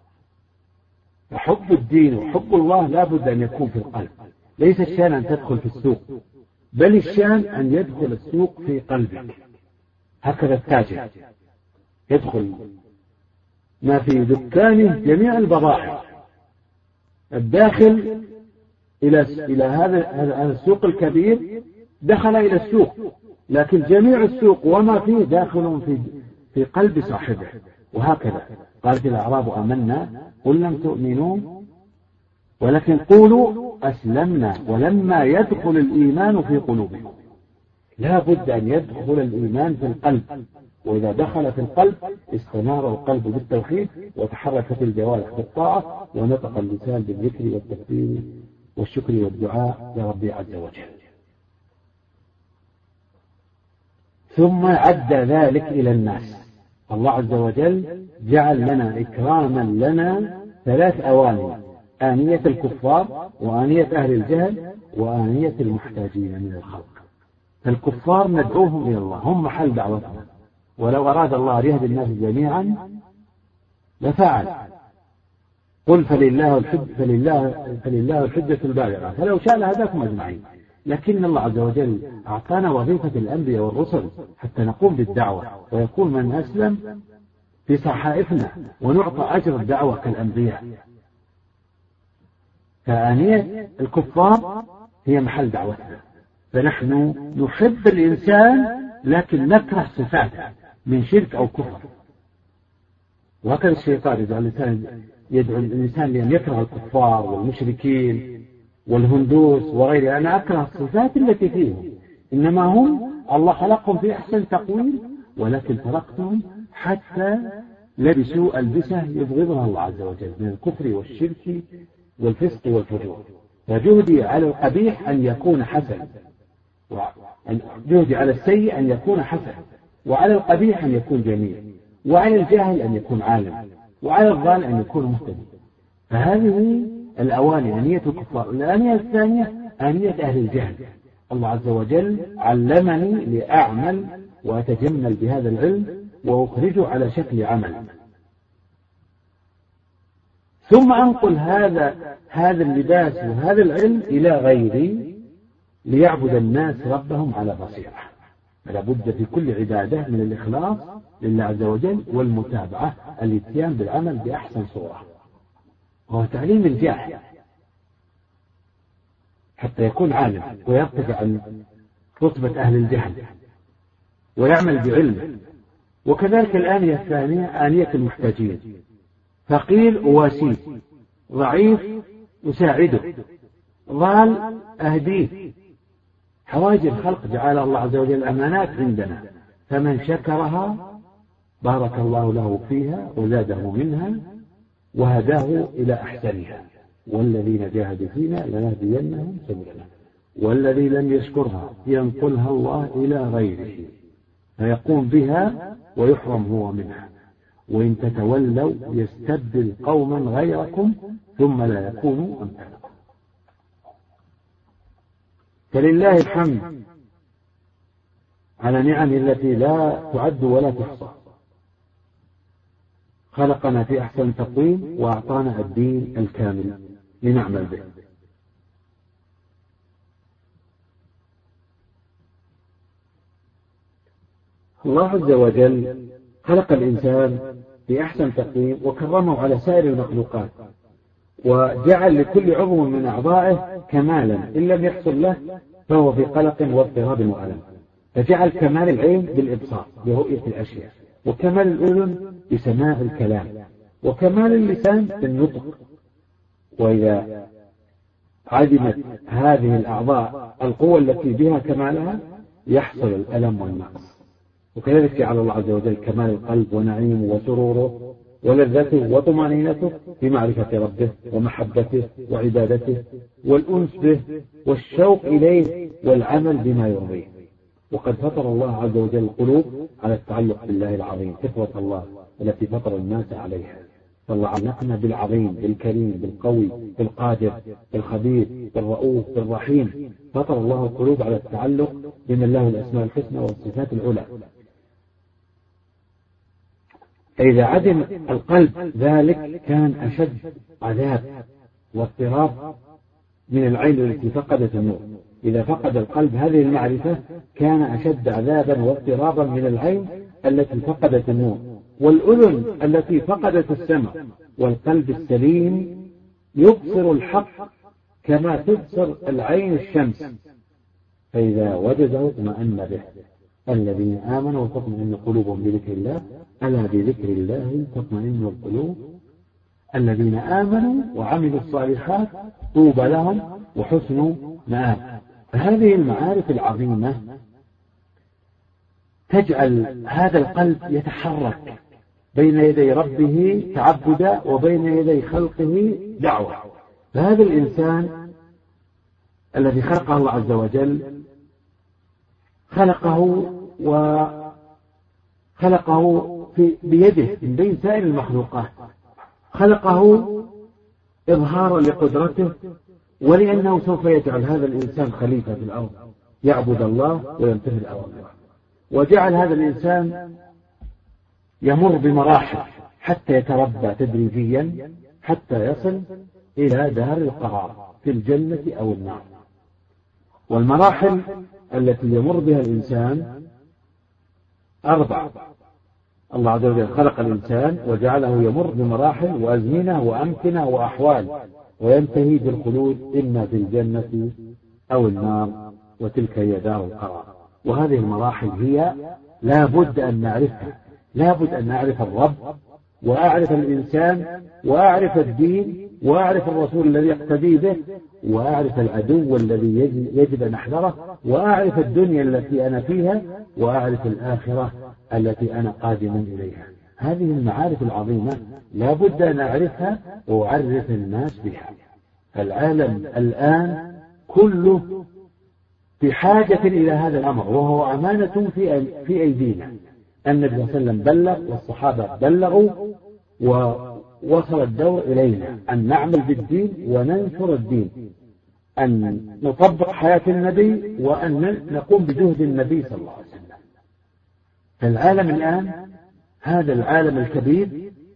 فحب الدين وحب الله لا بد أن يكون في القلب، ليس الشأن أن تدخل في السوق، بل الشأن أن يدخل السوق في قلبك. هكذا التاجر يدخل ما في دكانه جميع البضائع، الداخل إلى إلى هذا هذا السوق الكبير دخل إلى السوق، لكن جميع السوق وما فيه داخل في في قلب صاحبه. وهكذا قالت الأعراب آمنا قل لم تؤمنوا ولكن قولوا أسلمنا ولما يدخل الإيمان في قلوبكم. لا بد أن يدخل الإيمان في القلب، وإذا دخل في القلب استنار القلب بالتوحيد وتحركت الجوارح بالطاعة ونطق اللسان بالذكر والتكبير والشكر والدعاء لربي عز وجل. ثم عد ذلك إلى الناس. الله عز وجل جعل لنا إكراما لنا ثلاث أواني: آنية الكفار وآنية أهل الجهل وآنية المحتاجين من الخلق. فالكفار ندعوهم إلى الله، هم محل دعوتنا، ولو أراد الله أن يهدي الناس جميعا لفعل. قل فلله الحجة فلله فلله الحجة البالغة فلو شاء لهداكم أجمعين. لكن الله عز وجل أعطانا وظيفة الأنبياء والرسل حتى نقوم بالدعوة ويكون من أسلم في صحائفنا ونعطى أجر الدعوة كالأنبياء. فآنية الكفار هي محل دعوتنا، فنحن نحب الإنسان لكن نكره صفاته من شرك أو كفر. وهكذا الشيطان يدعو الإنسان يدعو الإنسان لأن يكره الكفار والمشركين والهندوس وغيرها. أنا أكره الصفات التي فيهم، إنما هم الله خلقهم في أحسن تقويم، ولكن تركتهم حتى لبسوا ألبسة يبغضها الله عز وجل من الكفر والشرك والفسق والفجور. فجهدي على القبيح أن يكون حسن، جهدي على السيء أن يكون حسن، وعلى القبيح أن يكون جميل، وعلى الجاهل أن يكون عالم، وعلى الضال أن يكون مهتدي. فهذه الأواني آنية الكفار. الآنية الثانية آنية أهل الجهل. الله عز وجل علمني لأعمل وأتجمل بهذا العلم وأخرجه على شكل عمل، ثم أنقل هذا هذا اللباس وهذا العلم إلى غيري ليعبد الناس ربهم على بصيرة. فلا بد في كل عبادة من الإخلاص لله عز وجل والمتابعة، الاتيان بالعمل بأحسن صورة، وهو تعليم الجاهل حتى يكون عالم ويرتفع عن رتبة أهل الجهل ويعمل بعلمه. وكذلك الآنية الثانية آنية المحتاجين: فقير أواسيه، ضعيف أساعده، ضال أهديه. حوائج الخلق جعل الله عز وجل أمانات عندنا، فمن شكرها بارك الله له فيها وزاده منها وهداه إلى أحسنها. والذين جاهدوا فينا لنهدينهم سبلنا والذي لم يشكرها ينقلها الله إلى غيره فيقوم بها ويحرم هو منها وإن تتولوا يستبدل قوما غيركم ثم لا يكونوا أمثالكم. فلله الحمد على نعمه التي لا تعد ولا تحصى. خلقنا في أحسن تقويم وأعطانا الدين الكامل لنعمل به. الله عز وجل خلق الإنسان في أحسن تقويم وكرمه على سائر المخلوقات وجعل لكل عضو من أعضائه كمالا إن لم يحصل له فهو في قلق واضطراب وألم. فجعل كمال العين بالإبصار برؤية الأشياء وكمال الأذن بسماع الكلام وكمال اللسان بالنطق. وإذا عدمت هذه الأعضاء القوة التي بها كمالها يحصل الألم والنقص. وكذلك جعل الله عز وجل كمال القلب ونعيمه وسروره ولذته وطمأنينته في معرفة ربه ومحبته وعبادته والأنس به والشوق إليه والعمل بما يرضيه. وقد فطر الله عز وجل القلوب على التعلق بالله العظيم فطرة الله التي فطر الناس عليها. فالله علقنا بالعظيم بالكريم بالقوي بالقادر بالخبير بالرؤوف بالرحيم. فطر الله القلوب على التعلق بمن له الأسماء الحسنى والصفات العلى. فإذا عدم القلب ذلك كان أشد عذاب واضطراب من العين التي فقدت النور. إذا فقد القلب هذه المعرفة كان أشد عذابا واضطرابا من العين التي فقدت النور والأذن التي فقدت السمع. والقلب السليم يبصر الحق كما تبصر العين الشمس فإذا وجده اطمأن به. الذين آمنوا وتطمئن قلوبهم بذكر الله ألا بذكر الله تطمئن القلوب. الذين آمنوا وعملوا الصالحات طوبى لهم وحسن مآب. فهذه المعارف العظيمة تجعل هذا القلب يتحرك بين يدي ربه تعبدا وبين يدي خلقه دعوة. فهذا الإنسان الذي خلقه الله عز وجل خلقه وخلقه في بيده من بين سائر المخلوقات. خلقه إظهارا لقدرته ولأنه سوف يجعل هذا الإنسان خليفة في الأرض يعبد الله ويمتثل أوامره. وجعل هذا الإنسان يمر بمراحل حتى يتربى تدريجيا حتى يصل إلى دار القرار في الجنة أو النار. والمراحل التي يمر بها الإنسان أربع. الله عز وجل خلق الإنسان وجعله يمر بمراحل وأزمنة وأمكنة وأحوال وينتهي بالخلود إما في الجنة أو النار وتلك هي دار القرار. وهذه المراحل هي لا بد أن نعرفها. لا بد أن نعرف الرب وأعرف الإنسان وأعرف الدين وأعرف الرسول الذي يقتدي به وأعرف العدو الذي يجب أن نحذره وأعرف الدنيا التي أنا فيها وأعرف الآخرة التي أنا قادم إليها. هذه المعارف العظيمة لا بد أن أعرفها وأعرف الناس بها. العالم الآن كله في حاجة إلى هذا الأمر وهو أمانة في في أيدينا. النبي صلى الله عليه وسلم بلغ والصحابة بلغوا ووصل الدور إلينا أن نعمل بالدين وننشر الدين أن نطبق حياة النبي وأن نقوم بجهد النبي صلى الله عليه وسلم. فالعالم الآن هذا العالم الكبير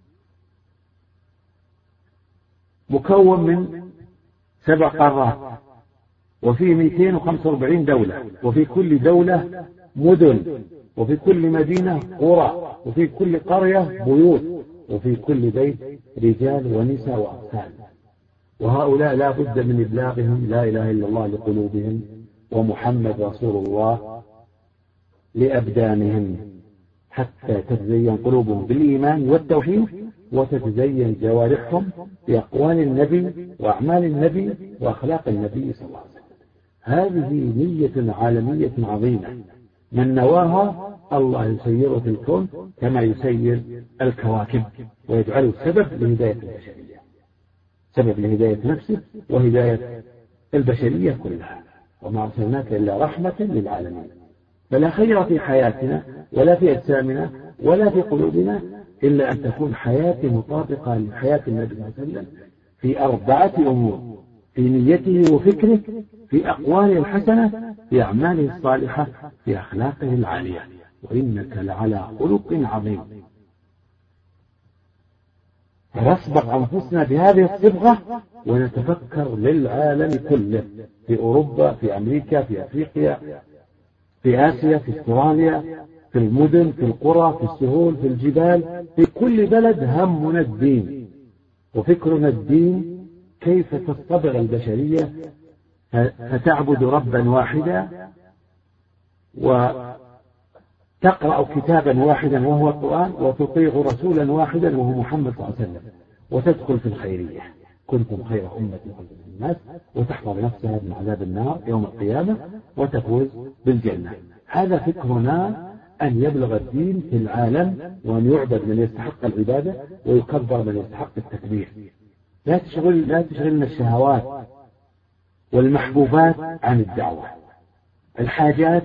مكون من سبع قارات وفي مئتين وخمسة وأربعين دولة وفي كل دولة مدن وفي كل مدينة قرى وفي كل قرية بيوت وفي كل بيت رجال ونساء وأطفال. وهؤلاء لا بد من إبلاغهم لا إله إلا الله لقلوبهم ومحمد رسول الله لأبدانهم حتى تتزين قلوبهم بالإيمان والتوحيد وتتزين جوارحهم بأقوال النبي وأعمال النبي وأخلاق النبي صلى الله عليه وسلم. هذه نية عالمية عظيمة من نواها الله يسيره في الكون كما يسير الكواكب ويجعله سبب لهداية البشرية. سبب لهداية نفسه وهداية البشرية كلها. وما أرسلناك إلا رحمة للعالمين. فلا خير في حياتنا ولا في أجسامنا ولا في قلوبنا إلا أن تكون حياتي مطابقة لحياة النبي صلى الله عليه وسلم في أربعة أمور: في نيته وفكره، في أقواله الحسنة، في أعماله الصالحة، في أخلاقه العالية. وإنك لعلى خلق عظيم. فنسبق أنفسنا بهذه الصبغة ونتفكر للعالم كله، في أوروبا، في أمريكا، في أفريقيا، في آسيا، في استراليا، في المدن، في القرى، في السهول، في الجبال، في كل بلد همنا الدين وفكرنا الدين، كيف تصطبغ البشرية فتعبد ربا واحدا وتقرأ كتابا واحدا وهو القرآن وتطيع رسولا واحدا وهو محمد صلى الله عليه وسلم وتدخل في الخيرية. كنتم خير أمة أخرجت للناس وتحفظ نفسها من عذاب النار يوم القيامة وتفوز بالجنة. هذا فكرنا، أن يبلغ الدين في العالم وأن يعبد من يستحق العبادة ويكبر من يستحق التكبير. لا تشغل لا تشغلنا الشهوات والمحبوبات عن الدعوة. الحاجات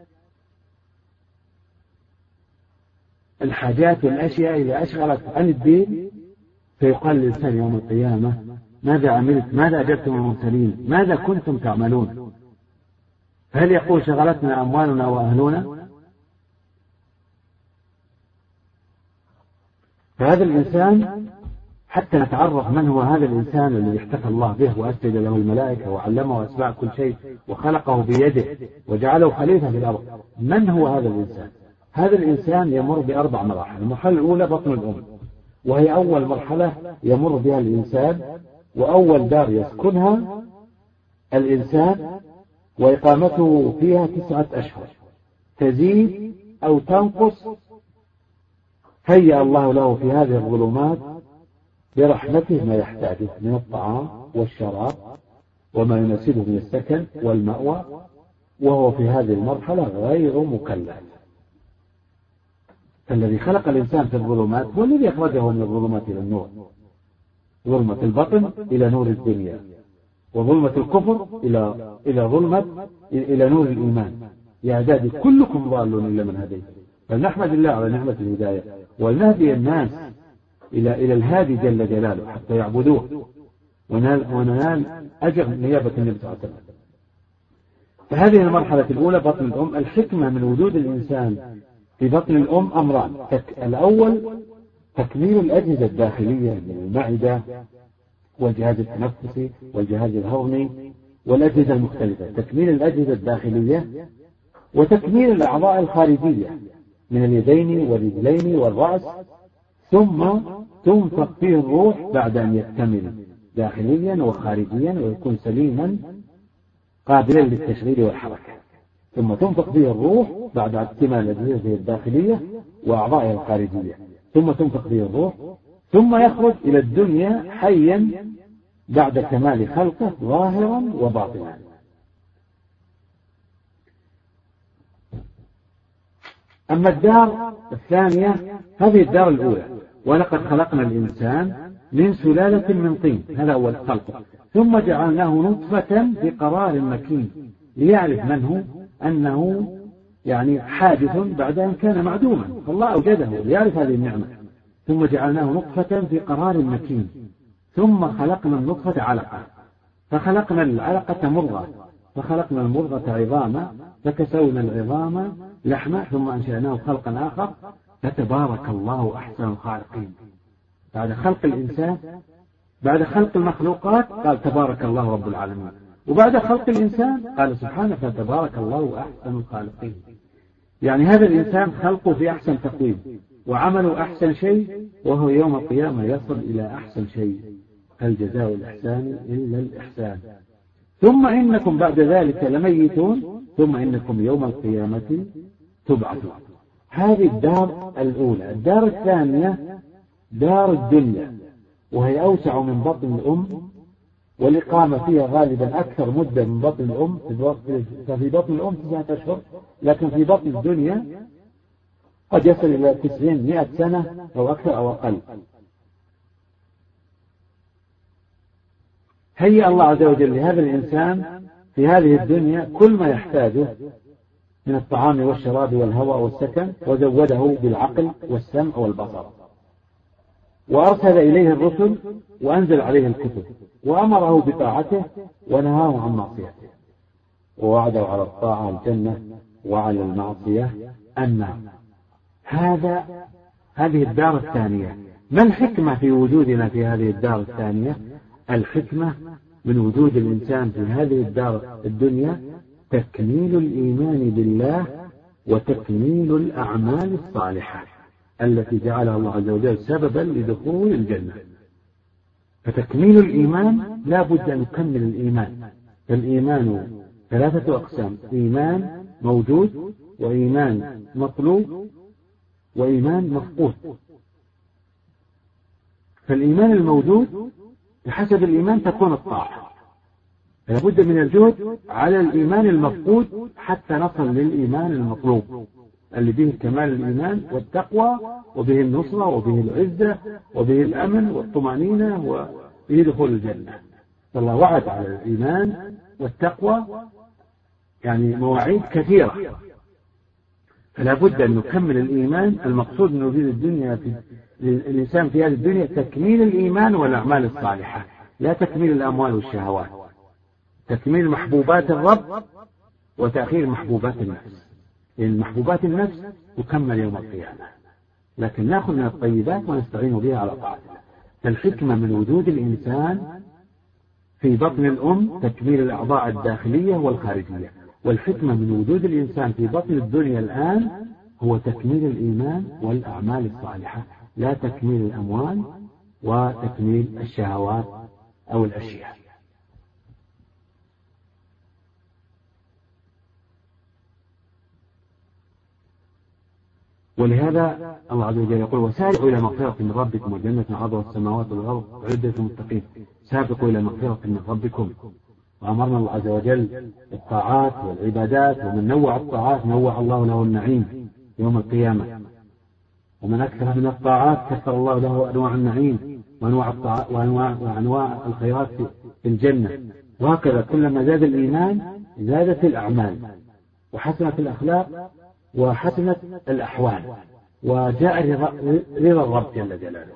الحاجات والأشياء إذا أشغلت عن الدين فيقال للإنسان يوم القيامة: ماذا عملت؟ ماذا أجبتم المرسلين؟ ماذا كنتم تعملون؟ هل يقول: شغلتنا أموالنا وأهلنا؟ فهذا الإنسان، حتى نتعرف من هو هذا الإنسان الذي احتفى الله به وأسجد له الملائكة وعلمه أسماء كل شيء وخلقه بيده وجعله خليفة في الأرض، من هو هذا الإنسان؟ هذا الإنسان يمر بأربع مراحل. المرحلة الأولى بطن الأم، وهي أول مرحلة يمر بها الإنسان وأول دار يسكنها الإنسان، وإقامته فيها تسعة أشهر، تزيد أو تنقص. هيأ الله له في هذه الظلمات برحمته ما يحتاجه من الطعام والشراب وما يناسبه من السكن والمأوى، وهو في هذه المرحلة غير مكلف. فالذي خلق الإنسان في الظلمات هو الذي أخرجه من الظلمات إلى النور، ظلمة البطن إلى نور الدنيا، وظلمة الكفر إلى إلى ظلمة إلى نور الإيمان. يا عبادي كلكم ضال إلا من هديت. فنحمد الله على نعمة الهداية ونهدي الناس إلى إلى الهادي جل جلاله حتى يعبدوه وننال أجر نيابة النبي صلى الله عليه وسلم. فهذه المرحلة الأولى بطن الأم. الحكمة من وجود الإنسان في بطن الأم أمران: الأول تكميل الأجهزة الداخلية من المعدة والجهاز التنفسي والجهاز الهضمي والأجهزة المختلفة، تكميل الأجهزة الداخلية، وتكميل الأعضاء الخارجية من اليدين والرجلين والرأس، ثم تنفخ فيه الروح بعد أن يكتمل داخليا وخارجيا ويكون سليما قابلا للتشغيل والحركة، ثم تنفخ فيه الروح بعد اكتمال الأجهزة الداخلية وأعضائها الخارجية، ثم تنفخ فيه الروح، ثم يخرج إلى الدنيا حيا بعد كمال خلقه ظاهرا وباطنا. أما الدار الثانية هذه الدار الأولى: ولقد خلقنا الإنسان من سلالة من طين، هذا أول خلقه، ثم جعلناه نطفة في قرار مكين ليعرف من هو أنه يعني حادث بعد أن كان معدوما، فالله أوجده ليعرف هذه النعمة. ثم جعلناه نطفة في قرار مكين، ثم خلقنا النطفة علقة، فخلقنا العلقة مضغة، فخلقنا المضغة عظاما، فكسونا العظام لحما، ثم أنشأناه خلقا آخر، فتبارك الله أحسن الخالقين. بعد خلق الإنسان، بعد خلق المخلوقات قال تبارك الله رب العالمين، وبعد خلق الإنسان قال سبحانه فتبارك الله أحسن الخالقين. يعني هذا الإنسان خلقه في أحسن تقويم وعمله أحسن شيء، وهو يوم القيامة يصل إلى أحسن شيء. هل جزاء الإحسان إلا الإحسان. ثم إنكم بعد ذلك لميتون، ثم إنكم يوم القيامة تبعثون. هذه الدار الأولى. الدار الثانية دار الدنيا، وهي أوسع من بطن الأم، والإقامة فيها غالبا أكثر مدة من بطن الأم. ففي بطن الأم تسعة أشهر، لكن في بطن الدنيا قد يصل إلى تسعين مئة سنة أو أكثر أو أقل. هيأ الله عز وجل لهذا الإنسان في هذه الدنيا كل ما يحتاجه من الطعام والشراب والهواء والسكن، وزوده بالعقل والسمع والبصر، وأرسل إليه الرسل وأنزل عليه الكتب، وأمره بطاعته ونهاه عن معصيته، ووعده على الطاعة الجنة وعلى المعصية النار. هذا هذه الدار الثانية. ما الحكمة في وجودنا في هذه الدار الثانية؟ الحكمة من وجود الإنسان في هذه الدار الدنيا تكميل الإيمان بالله وتكميل الأعمال الصالحة التي جعلها الله عز وجل سببا لدخول الجنة. فتكميل الإيمان لا بد أن نكمل الإيمان. فالإيمان ثلاثة أقسام: إيمان موجود، وإيمان مطلوب، وإيمان مفقود. فالإيمان الموجود بحسب الإيمان تكون الطاعة، فلا بد من الجهد على الإيمان المفقود حتى نصل للإيمان المطلوب اللي به كمال الإيمان والتقوى، وبه النصرة، وبه العزة، وبه الأمن والطمأنينة، وبه دخول الجنة. فالله وعد على الإيمان والتقوى يعني مواعيد كثيرة، فلا بد أن نكمل الإيمان. المقصود من وجود الدنيا في الإنسان في هذه الدنيا تكميل الإيمان والأعمال الصالحة، لا تكميل الأموال والشهوات، تكميل محبوبات الرب وتأخير محبوبات النفس. لأن محبوبات النفس تكمل يوم القيامة، لكن نأخذ من الطيبات ونستعين بها على طاعتنا. فالحكمة من وجود الإنسان في بطن الأم تكميل الأعضاء الداخلية والخارجية، والحكمة من وجود الإنسان في بطن الدنيا الآن هو تكميل الإيمان والأعمال الصالحة، لا تكميل الأموال وتكميل الشهوات أو الأشياء. ولهذا الله عز وجل يقول: وسارعوا إلى مغفرة من ربكم وجنة عرضها السماوات والأرض أعدت للمتقين. سابقوا إلى مغفرة من ربكم. وأمرنا الله عز وجل بالطاعات والعبادات، ومن نوع الطاعات نوع الله له النعيم يوم القيامة، ومن أكثر من الطاعات كثر الله له أنواع النعيم وأنواع الطاعات وأنواع, وأنواع الخيرات في الجنة. وهكذا كلما زاد الإيمان زادت الأعمال وحسنت الأخلاق وحسنت الأحوال، وجاء رضا الرب جل جلاله.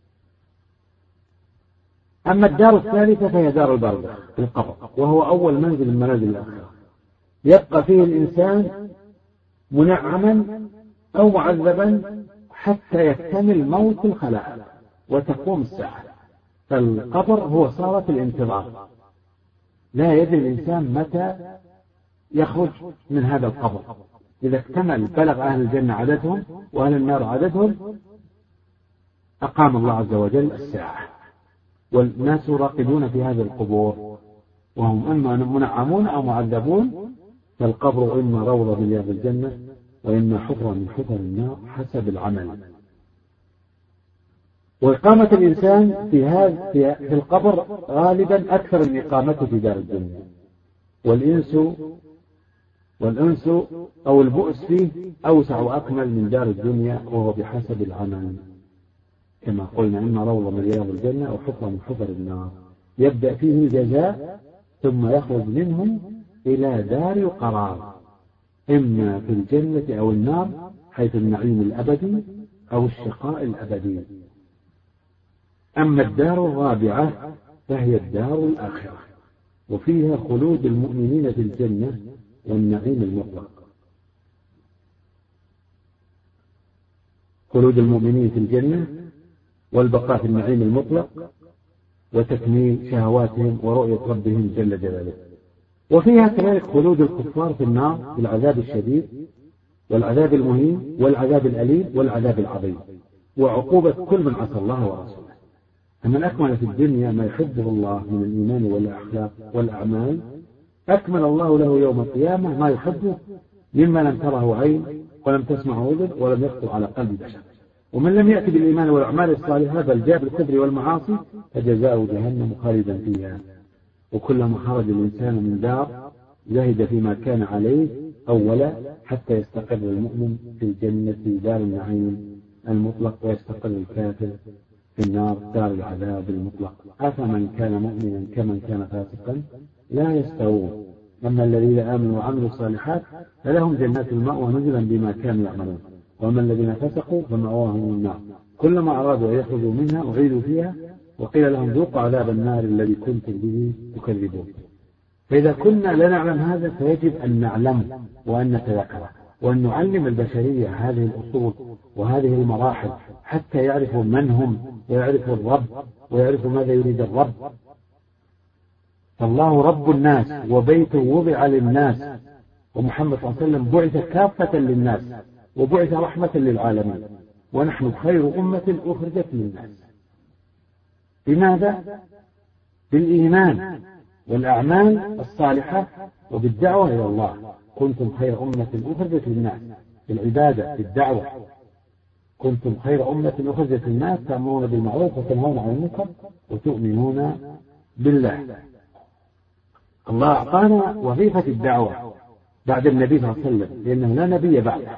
أما الدار الثالثة فهي دار البرزخ في القبر، وهو أول منزل من منازل الآخرة، يبقى فيه الإنسان منعما أو معذبا حتى يكتمل موت الخلائق وتقوم الساعة. فالقبر هو صارة الانتظار، لا يدري الإنسان متى يخرج من هذا القبر. إذا اكتمل بلغ أهل الجنة عددهم وأهل النار عددهم أقام الله عز وجل الساعة، والناس راقدون في هذه القبور وهم إما منعمون أو معذبون. فالقبر إما روضة من رياض الجنة وإما حفرة من حفر النار حسب العمل. وإقامة الإنسان في هذا في القبر غالبا أكثر من إقامته في دار الدنيا، والإنس والأنس أو البؤس فيه أوسع وأكمل من دار الدنيا، وهو بحسب العمل كما قلنا: إما روضة من رياض الجنة أو حفرة من حفر النار. يبدأ فيه الجزاء ثم يخرج منه إلى دار القرار، إما في الجنة أو النار حيث النعيم الأبدي أو الشقاء الأبدي. أما الدار الرابعة فهي الدار الآخرة، وفيها خلود المؤمنين في الجنة والنعيم المطلق. خلود المؤمنين في الجنة والبقاء في النعيم المطلق وتكميل شهواتهم ورؤية ربهم جل جلاله. وفيها كذلك خلود الكفار في النار بالعذاب الشديد والعذاب المهين والعذاب الأليم والعذاب العظيم، وعقوبة كل من عصى الله ورسوله. فمن أكمل في الدنيا ما يحبه الله من الإيمان والأخلاق والأعمال أكمل الله له يوم القيامة ما يحبه مما لم تره عين ولم تسمعه أذن ولم يخطر على قلب بشر. ومن لم يأتي بالإيمان والأعمال الصالحة بل جاء بالكفر والمعاصي فجزاؤه جهنم خالدا فيها. وكلما خرج الإنسان من دار زهد فيما كان عليه أولا حتى يستقر المؤمن في الجنة في دار النعيم المطلق، ويستقر الكافر في النار دار العذاب المطلق. أفمن كان مؤمنا كمن كان فاسقا لا يستوون. أما الذين آمنوا وعملوا الصالحات فلهم جنات المأوى نزلا بما كانوا يعملون، وأما الذين فسقوا فمأواهم النار كلما أرادوا أن يخرجوا منها أعيدوا فيها وقيل لهم ذوقوا عذاب النار الذي كنتم به تكذبون. فإذا كنا لا نعلم هذا فيجب أن نعلم وأن نتذكره وأن نعلم البشرية هذه الأصول وهذه المراحل حتى يعرفوا من هم ويعرفوا الرب ويعرفوا ماذا يريد الرب. فالله رب الناس وبيته وضع للناس، ومحمد صلى الله عليه وسلم بعث كافة للناس وبعث رحمة للعالمين، ونحن خير أمة أخرجت للناس. بماذا؟ بالإيمان والأعمال الصالحة وبالدعوة إلى الله. كنتم خير أمة أخرجت للناس، بالعبادة بالدعوة. كنتم خير أمة أخرجت للناس تأمرون بالمعروف وتنهون عن المنكر وتؤمنون بالله. الله أعطانا وظيفة الدعوة بعد النبي صلى الله عليه وسلم، لأنه لا نبي بعده.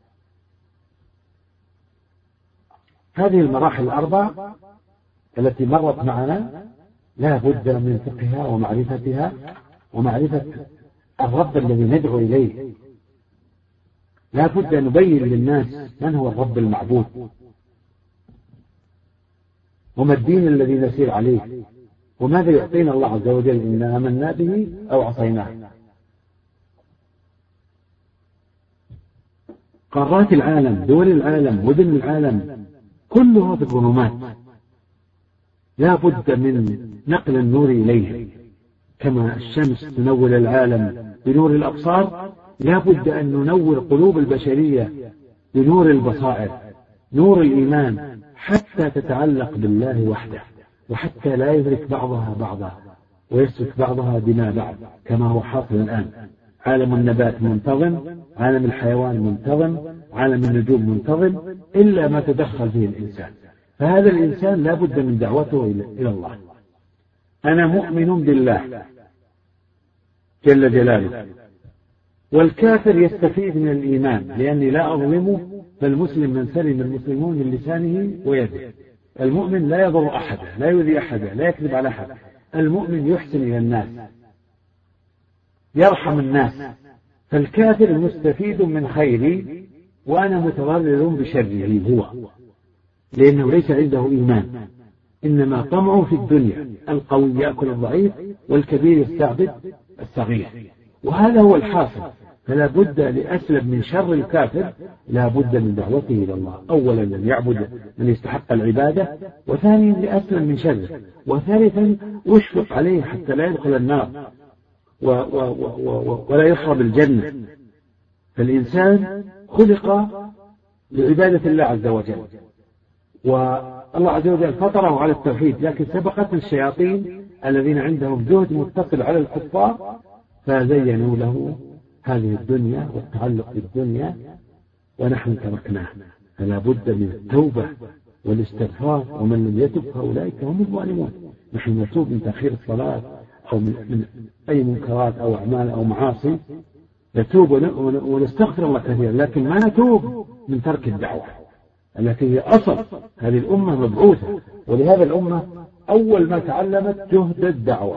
هذه المراحل الأربع التي مرت معنا لا بد من فقهها ومعرفتها ومعرفة الرب الذي ندعو إليه. لا بد أن نبين للناس من هو الرب المعبود وما الدين الذي نسير عليه وماذا يعطينا الله عز وجل إن آمنا به أو عصيناه. قارات العالم، دول العالم، مدن العالم كلها في الظلمات، لا بد من نقل النور إليه. كما الشمس تنور العالم بنور الأبصار، لا بد أن ننور قلوب البشرية بنور البصائر، نور الإيمان، حتى تتعلق بالله وحده، وحتى لا يدرك بعضها بعضا ويسلك بعضها بما بعض كما هو حاصل الآن. عالم النبات منتظم، عالم الحيوان منتظم، عالم النجوم منتظم، إلا ما تدخل فيه الإنسان. فهذا الإنسان لا بد من دعوته إلى الله. أنا مؤمن بالله جل جلاله، والكافر يستفيد من الإيمان لأني لا أظلمه، فالمسلم من سلم المسلمون من لسانه ويده. المؤمن لا يضر أحدا، لا يؤذي أحدا، لا يكذب على أحد. المؤمن يحسن إلى الناس، يرحم الناس. فالكافر مستفيد من خيري وأنا متضرر بشره هو، لأنه ليس عنده إيمان، إنما طمعه في الدنيا. القوي يأكل الضعيف والكبير يستعبد الصغير، وهذا هو الحاصل. فلا بد لأسلم من شر الكافر، لا بد من دعوته إلى الله. أولا من يعبد من يستحق العبادة، وثانيا لأسلم من شره، وثالثا أشفق عليه حتى لا يدخل النار و و و و ولا يحرم الجنة. فالإنسان خلق لعبادة الله عز وجل، والله عز وجل فطره على التوحيد، لكن سبقت الشياطين الذين عندهم جهد متصل على الكفار فزينوا له هذه الدنيا والتعلق بالدنيا ونحن تركناه. فلا بد من التوبة والاستغفار، ومن لم يتب فأولئك هم الظالمون. نحن نتوب من تأخير الصلاة أو من, من أي منكرات أو أعمال أو معاصي، نتوب ونستغفر الله كثيرا، لكن ما نتوب من ترك الدعوة التي هي أصل هذه الأمة مبعوثة. ولهذا الأمة أول ما تعلمت جهد الدعوة،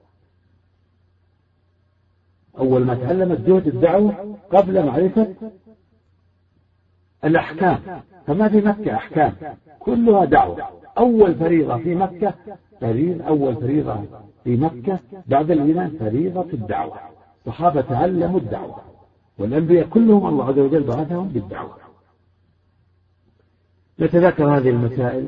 أول ما تعلمت جهد الدعوة قبل معرفة الأحكام. فما في مكة أحكام، كلها دعوة. أول فريضة في مكة فريضة أول فريضة في مكة بعد الإيمان فريضة الدعوة. الصحابة تعلموا الدعوة، والأنبياء كلهم الله عز وجل بعثهم بالدعوة. نتذكر هذه المسائل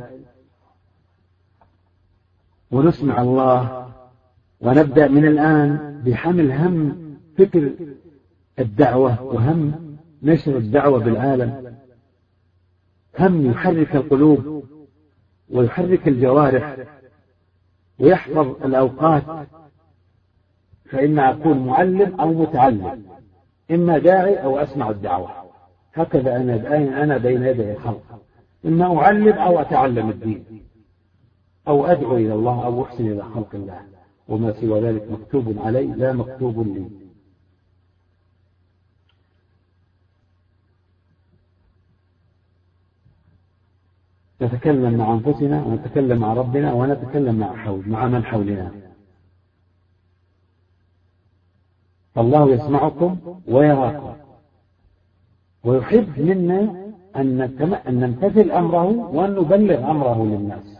ونسمع الله، ونبدأ من الآن بحمل هم فكر الدعوة وهم نشر الدعوة بالعالم، هم يحرك القلوب ويحرك الجوارح ويحفظ الأوقات. فإن أكون معلم أو متعلم، إما داعي أو أسمع الدعوة. هكذا أنا أنا بين يدي الخلق، إما أعلم أو أتعلم الدين، أو أدعو إلى الله أو أحسن إلى خلق الله، وما سوى ذلك مكتوب علي لا مكتوب لي. نتكلم مع أنفسنا ونتكلم مع ربنا ونتكلم مع حول مع من حولنا. الله يسمعكم ويراكم، ويحب منا أن نمتثل أمره وأن نبلغ أمره للناس.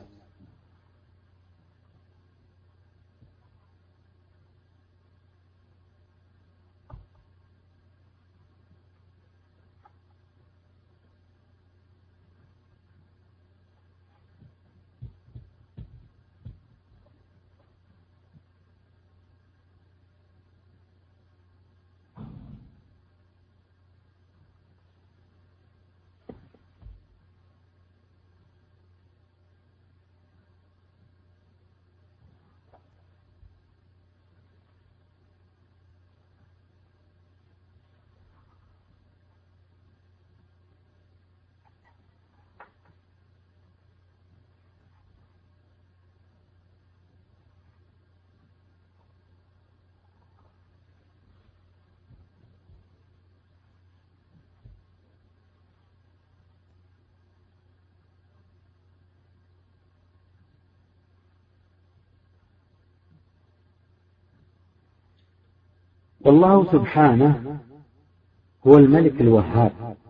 والله سبحانه هو الملك الوهاب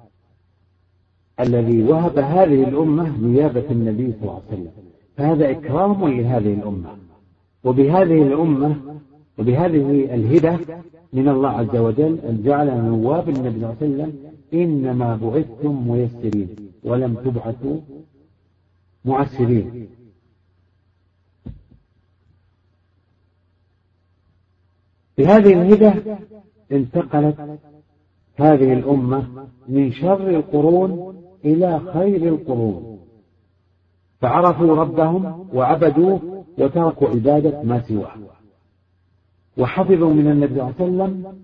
الذي وهب هذه الأمة نيابة النبي صلى الله عليه وسلم، فهذا إكرام لهذه الأمة، وبهذه الأمة وبهذه الهبة من الله عز وجل أن جعل نواب النبي صلى الله عليه وسلم إنما بعثتم ميسرين ولم تبعثوا معسرين. بهذه الهبة انتقلت هذه الأمة من شر القرون إلى خير القرون، فعرفوا ربهم وعبدوه وتركوا عبادة ما سواه، وحفظوا من النبي صلى الله عليه وسلم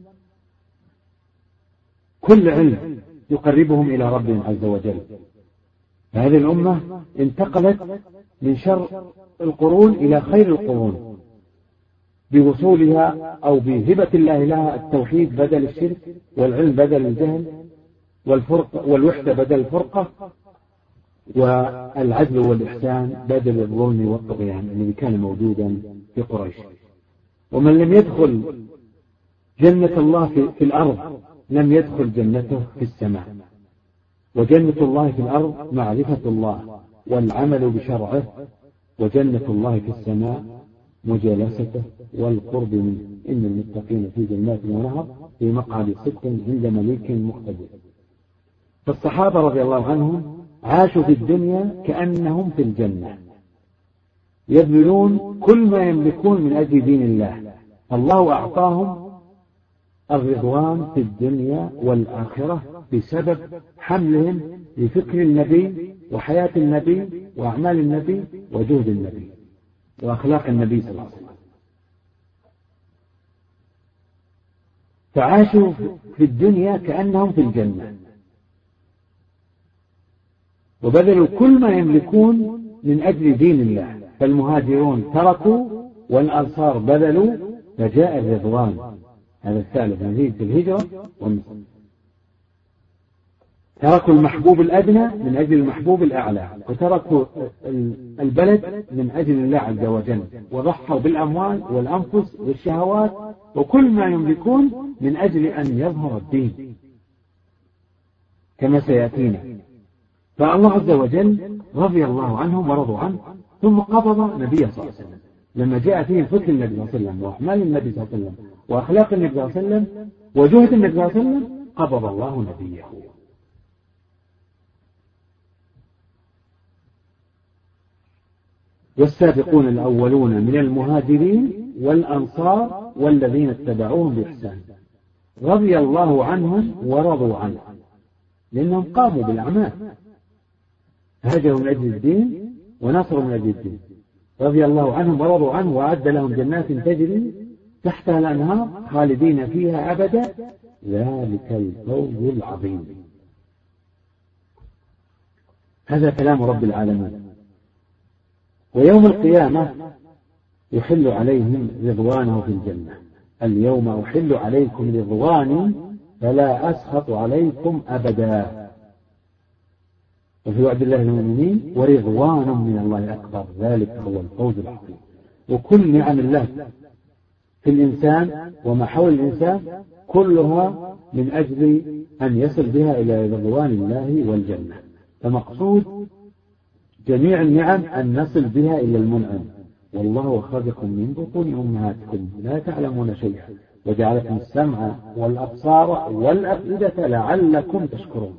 كل علم يقربهم إلى ربهم عز وجل. هذه الأمة انتقلت من شر القرون إلى خير القرون بوصولها أو بهبة الله لها التوحيد بدل الشرك، والعلم بدل الجهل، والفرق والوحدة بدل الفرقة، والعدل والإحسان بدل الظلم والطغيان الذي كان موجودا في قريش. ومن لم يدخل جنة الله في الأرض لم يدخل جنته في السماء. وجنة الله في الأرض معرفة الله والعمل بشرعه، وجنة الله في السماء مجالسته والقرب منه. إن المتقين في جنات ونهر في مقعد صدق عند مليك مقتدر. فالصحابة رضي الله عنهم عاشوا في الدنيا كأنهم في الجنة، يبذلون كل ما يملكون من أجل دين الله. الله أعطاهم الرضوان في الدنيا والآخرة بسبب حملهم لفكر النبي وحياة النبي وأعمال النبي وجهد النبي وأخلاق النبي صلى الله عليه وسلم. فعاشوا في الدنيا كأنهم في الجنة، وبذلوا كل ما يملكون من أجل دين الله. فالمهاجرون تركوا والأنصار بذلوا، فجاء الرضوان. هذا الثالث نزيد في الهجرة والنصر. تركوا المحبوب الأدنى من أجل المحبوب الأعلى، وتركوا البلد من أجل الله عز وجل، وضحوا بالأموال والأنفس والشهوات وكل ما يملكون من أجل أن يظهر الدين كما سيأتينا. فالله عز وجل رضي الله عنهم ورضوا عنه، ثم قبض نبيه صلى الله عليه وسلم لما جاء فيه فكر النبي صلى الله عليه وسلم وأعمال النبي صلى الله عليه وسلم وأخلاق النبي صلى الله عليه وسلم وجهد النبي صلى الله عليه وسلم، قبض الله نبيه. والسابقون الأولون من المهاجرين والأنصار والذين اتبعوهم بإحسان رضي الله عنهم ورضوا عنه، لأنهم قاموا بالأعمال، هاجروا من أجل الدين ونصروا من أجل الدين. رضي الله عنهم ورضوا عنه وأعد لهم جنات تجري تحتها الأنهار خالدين فيها أبدا، ذلك الفوز العظيم. هذا كلام رب العالمين. ويوم القيامة يحل عليهم رضوانه في الجنة. اليوم أحل عليكم رضواني فلا أسخط عليكم أبدا. وفي وعد الله المؤمنين ورضوان من الله أكبر ذلك هو الفوز العظيم. وكل نعم الله في الإنسان وما حول الإنسان كلها من أجل أن يصل بها إلى رضوان الله والجنة. فمقصود جميع النعم أن نصل بها إلى المنعم. والله أخرجكم من بطون أمهاتكم لا تعلمون شيئا وجعلكم السمع والأبصار والأفئدة لعلكم تشكرون.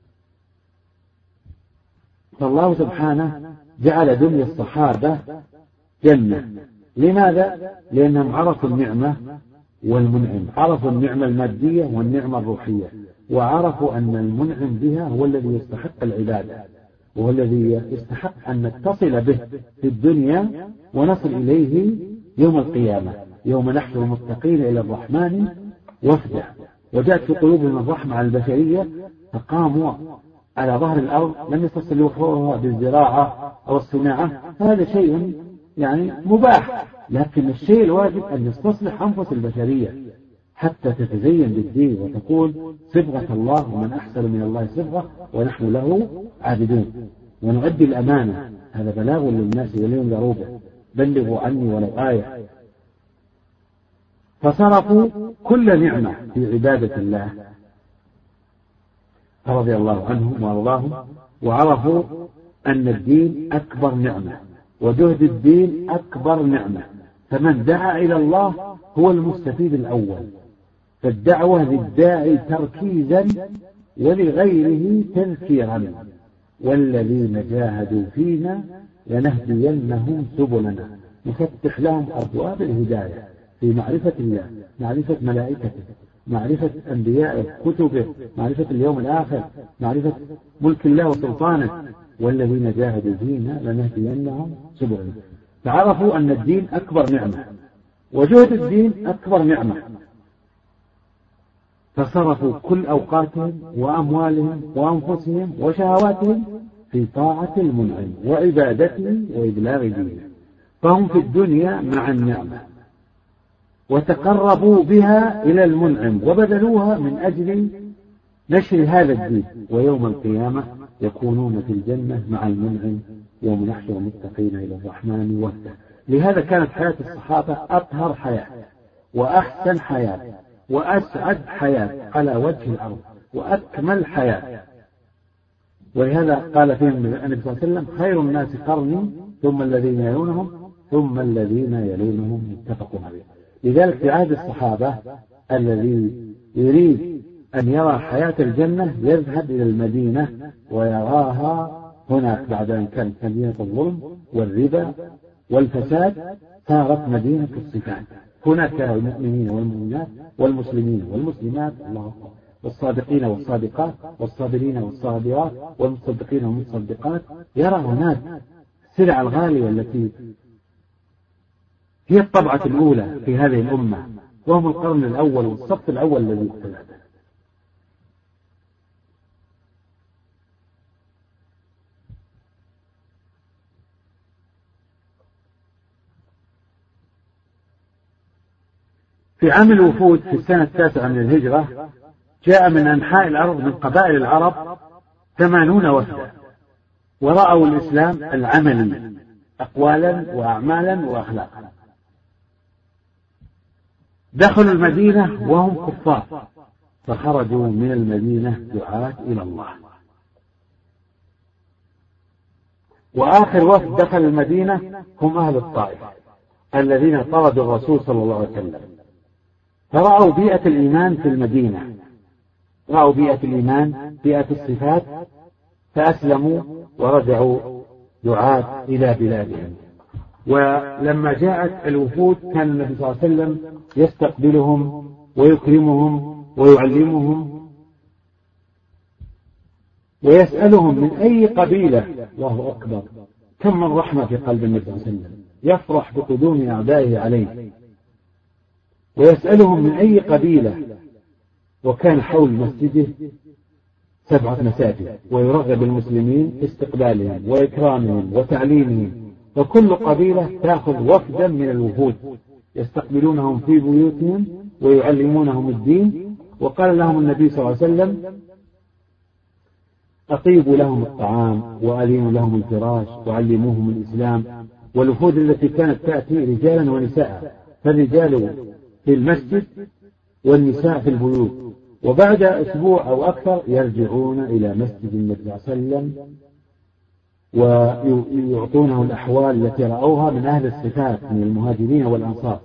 فالله سبحانه جعل دنيا الصحابة جنة. لماذا؟ لأنهم عرفوا النعمة والمنعم، عرفوا النعمة المادية والنعمة الروحية، وعرفوا أن المنعم بها هو الذي يستحق العبادة، وهو الذي يستحق أن نتصل به في الدنيا ونصل إليه يوم القيامة، يوم نحشر المتقين إلى الرحمن وفدا. وجاءت في قلوبهم الرحمة على البشرية فقاموا على ظهر الأرض، لم يتصلوا فوقها بالزراعة أو الصناعة، هذا شيء يعني مباح، لكن الشيء الواجب أن يستصلح أنفس البشرية حتى تتزين بالدين وتقول صبغة الله ومن أحسن من الله صبغة ونحن له عابدون، ونؤدي الأمانة. هذا بلاغ للناس ولينذروا به، بلغوا عني ولو آية. فصرفوا كل نعمة في عبادة الله رضي الله عنهم وارضاهم، وعرفوا أن الدين أكبر نعمة وجهد الدين أكبر نعمة. فمن دعا إلى الله هو المستفيد الأول، فالدعوة للداعي تركيزا ولغيره تذكيرا. والذين جاهدوا فينا لنهدينهم سبلنا، نفتح لهم أبواب الهداية في معرفة الله، معرفة ملائكته، معرفة أنبيائه، كتبه، معرفة اليوم الآخر، معرفة ملك الله وسلطانه. والذين جاهدوا فينا لنهدينهم سبلنا. فعرفوا أن الدين أكبر نعمة وجهد الدين أكبر نعمة، فصرفوا كل أوقاتهم وأموالهم وأنفسهم وشهواتهم في طاعة المنعم وعبادته وإبلاغ دينه. فهم في الدنيا مع النعمة وتقربوا بها إلى المنعم وبذلوها من أجل نشر هذا الدين، ويوم القيامة يكونون في الجنة مع المنعم يوم نحشر المتقين إلى الرحمن وفدا. لهذا كانت حياة الصحابة أطهر حياة وأحسن حياة وأسعد حياة على وجه الأرض وأكمل حياة. ولهذا قال فيهم النبي صلى الله عليه وسلم خير الناس قرني ثم الذين يلونهم ثم الذين يلونهم، متفق عليه. لذلك في عهد الصحابة الذي يريد أن يرى حياة الجنة يذهب إلى المدينة ويراها هناك، بعد أن كانت مدينة الظلم والربا والفساد صارت مدينة الصفات. هناك المؤمنين والمؤمنات والمسلمين والمسلمات الله والصادقين والصادقات والصابرين والصابرات والمصدقين والمصدقات. يرى هناك السلع الغالية التي هي الطبعة الأولى في هذه الأمة، وهم القرن الأول والصف الأول الذي يقتل. في عام الوفود في السنة التاسعة من الهجرة جاء من أنحاء الأرض من قبائل العرب ثمانون وفدا، ورأوا الإسلام العملي أقوالا وأعمالا وأخلاقا. دخلوا المدينة وهم كفار، فخرجوا من المدينة دعاة إلى الله. وآخر وفد دخل المدينة هم أهل الطائف الذين طردوا الرسول صلى الله عليه وسلم، فرأوا بيئة الإيمان في المدينة، رأوا بيئة الإيمان، بيئة الصفات، فأسلموا ورجعوا دعاة إلى بلادهم. ولما جاءت الوفود كان النبي صلى الله عليه وسلم يستقبلهم ويكرمهم ويعلمهم ويسألهم من أي قبيلة. الله أكبر، كم من رحمة في قلب النبي صلى الله عليه وسلم، يفرح بقدوم أعدائه عليه. ويسألهم من أي قبيلة، وكان حول مسجده سبعة مساجد، ويرغب المسلمين في استقبالهم وإكرامهم وتعليمهم. وكل قبيلة تأخذ وفدا من الوفود يستقبلونهم في بيوتهم ويعلمونهم الدين. وقال لهم النبي صلى الله عليه وسلم أطيبوا لهم الطعام وألينوا لهم الفراش وعلموهم الإسلام. والوفود التي كانت تأتي رجالا ونساء، فالرجال في المسجد والنساء في البيوت، وبعد أسبوع أو أكثر يرجعون إلى مسجد النبي صلى الله عليه وسلم ويعطونه الأحوال التي رأوها من أهل الصفات من المهاجرين والأنصار،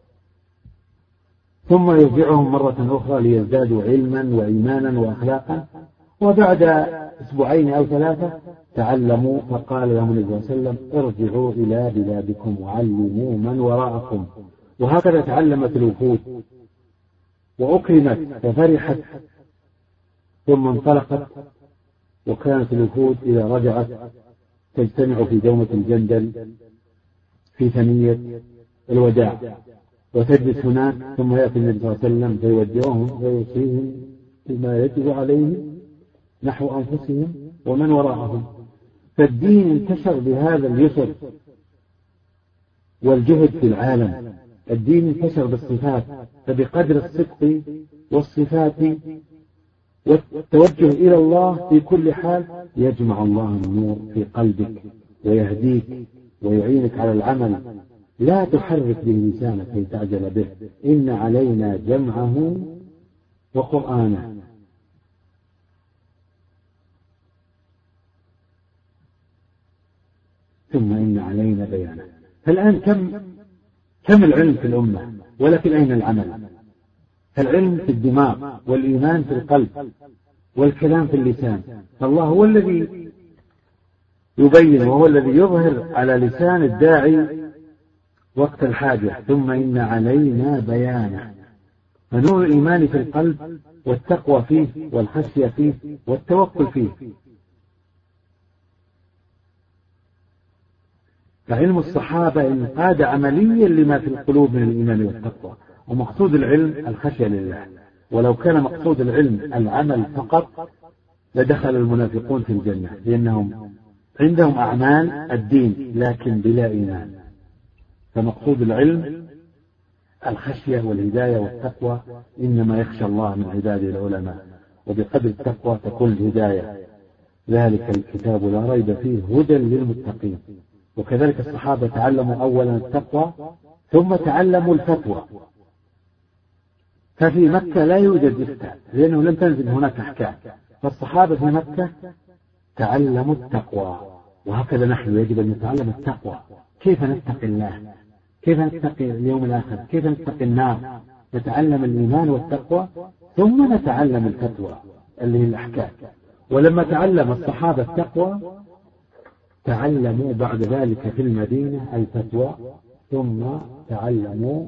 ثم يرجعهم مرة أخرى ليزدادوا علما وإيمانا وأخلاقا. وبعد أسبوعين أو ثلاثة تعلموا، فقال لهم النبي صلى الله عليه وسلم ارجعوا إلى بلادكم وعلموا من وراءكم. وهكذا تعلمت الوفود وأكرمت ففرحت، ثم انطلقت. وكانت الوفود إذا رجعت تجتمع في دومة الجندل في ثنية الوداع وتجلس هناك، ثم يأتي النبي صلى الله عليه وسلم فيودعهم ويوصيهم بما يجب عليهم نحو أنفسهم ومن وراءهم. فالدين انتشر بهذا اليسر والجهد في العالم. الدين انتشر بالصفات، فبقدر الصدق والصفات والتوجه إلى الله في كل حال يجمع الله النور في قلبك ويهديك ويعينك على العمل. لا تحرك به لسانك كي تعجل به، إن علينا جمعه وقرآنه. ثم إن علينا بيانه. فالآن كم كم العلم في الأمة، ولكن أين العمل؟ العلم في الدماغ، والإيمان في القلب، والكلام في اللسان. فالله هو الذي يبين وهو الذي يظهر على لسان الداعي وقت الحاجة. ثم إن علينا بيانه. فنور الإيمان في القلب، والتقوى فيه، والخشية فيه، والتوكل فيه. فعلم الصحابة انقاد عمليا لما في القلوب من الإيمان والتقوى. ومقصود العلم الخشية لله، ولو كان مقصود العلم العمل فقط لدخل المنافقون في الجنة، لأنهم عندهم أعمال الدين لكن بلا إيمان. فمقصود العلم الخشية والهداية والتقوى. إنما يخشى الله من عباده العلماء، وبقدر التقوى تكون الهداية. ذلك الكتاب لا ريب فيه هدى للمتقين. وكذلك الصحابة تعلموا أولا التقوى ثم تعلموا الفتوى. ففي مكة لا يوجد إفتاء لأنه لم تنزل هناك أحكام، فالصحابة في مكة تعلموا التقوى. وهكذا نحن يجب أن نتعلم التقوى، كيف نتقي الله، كيف نتقي اليوم الآخر، كيف نتقي النار. نتعلم الإيمان والتقوى ثم نتعلم الفتوى اللي هي الأحكام. ولما تعلم الصحابة التقوى تعلموا بعد ذلك في المدينة الفتوى، ثم تعلموا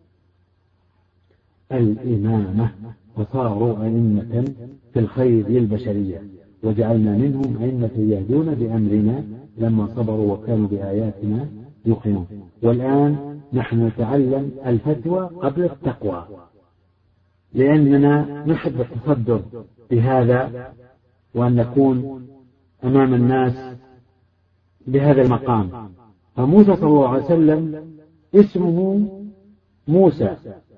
الإمامة، وصاروا أئمة في الخير للبشرية، وجعلنا منهم أئمة يهدون بأمرنا لما صبروا وكانوا بآياتنا يوقنون. والآن نحن نتعلم الفتوى قبل التقوى، لأننا نحب التصدر بهذا وأن نكون أمام الناس بهذا المقام. فموسى صلى الله عليه وسلم اسمه موسى،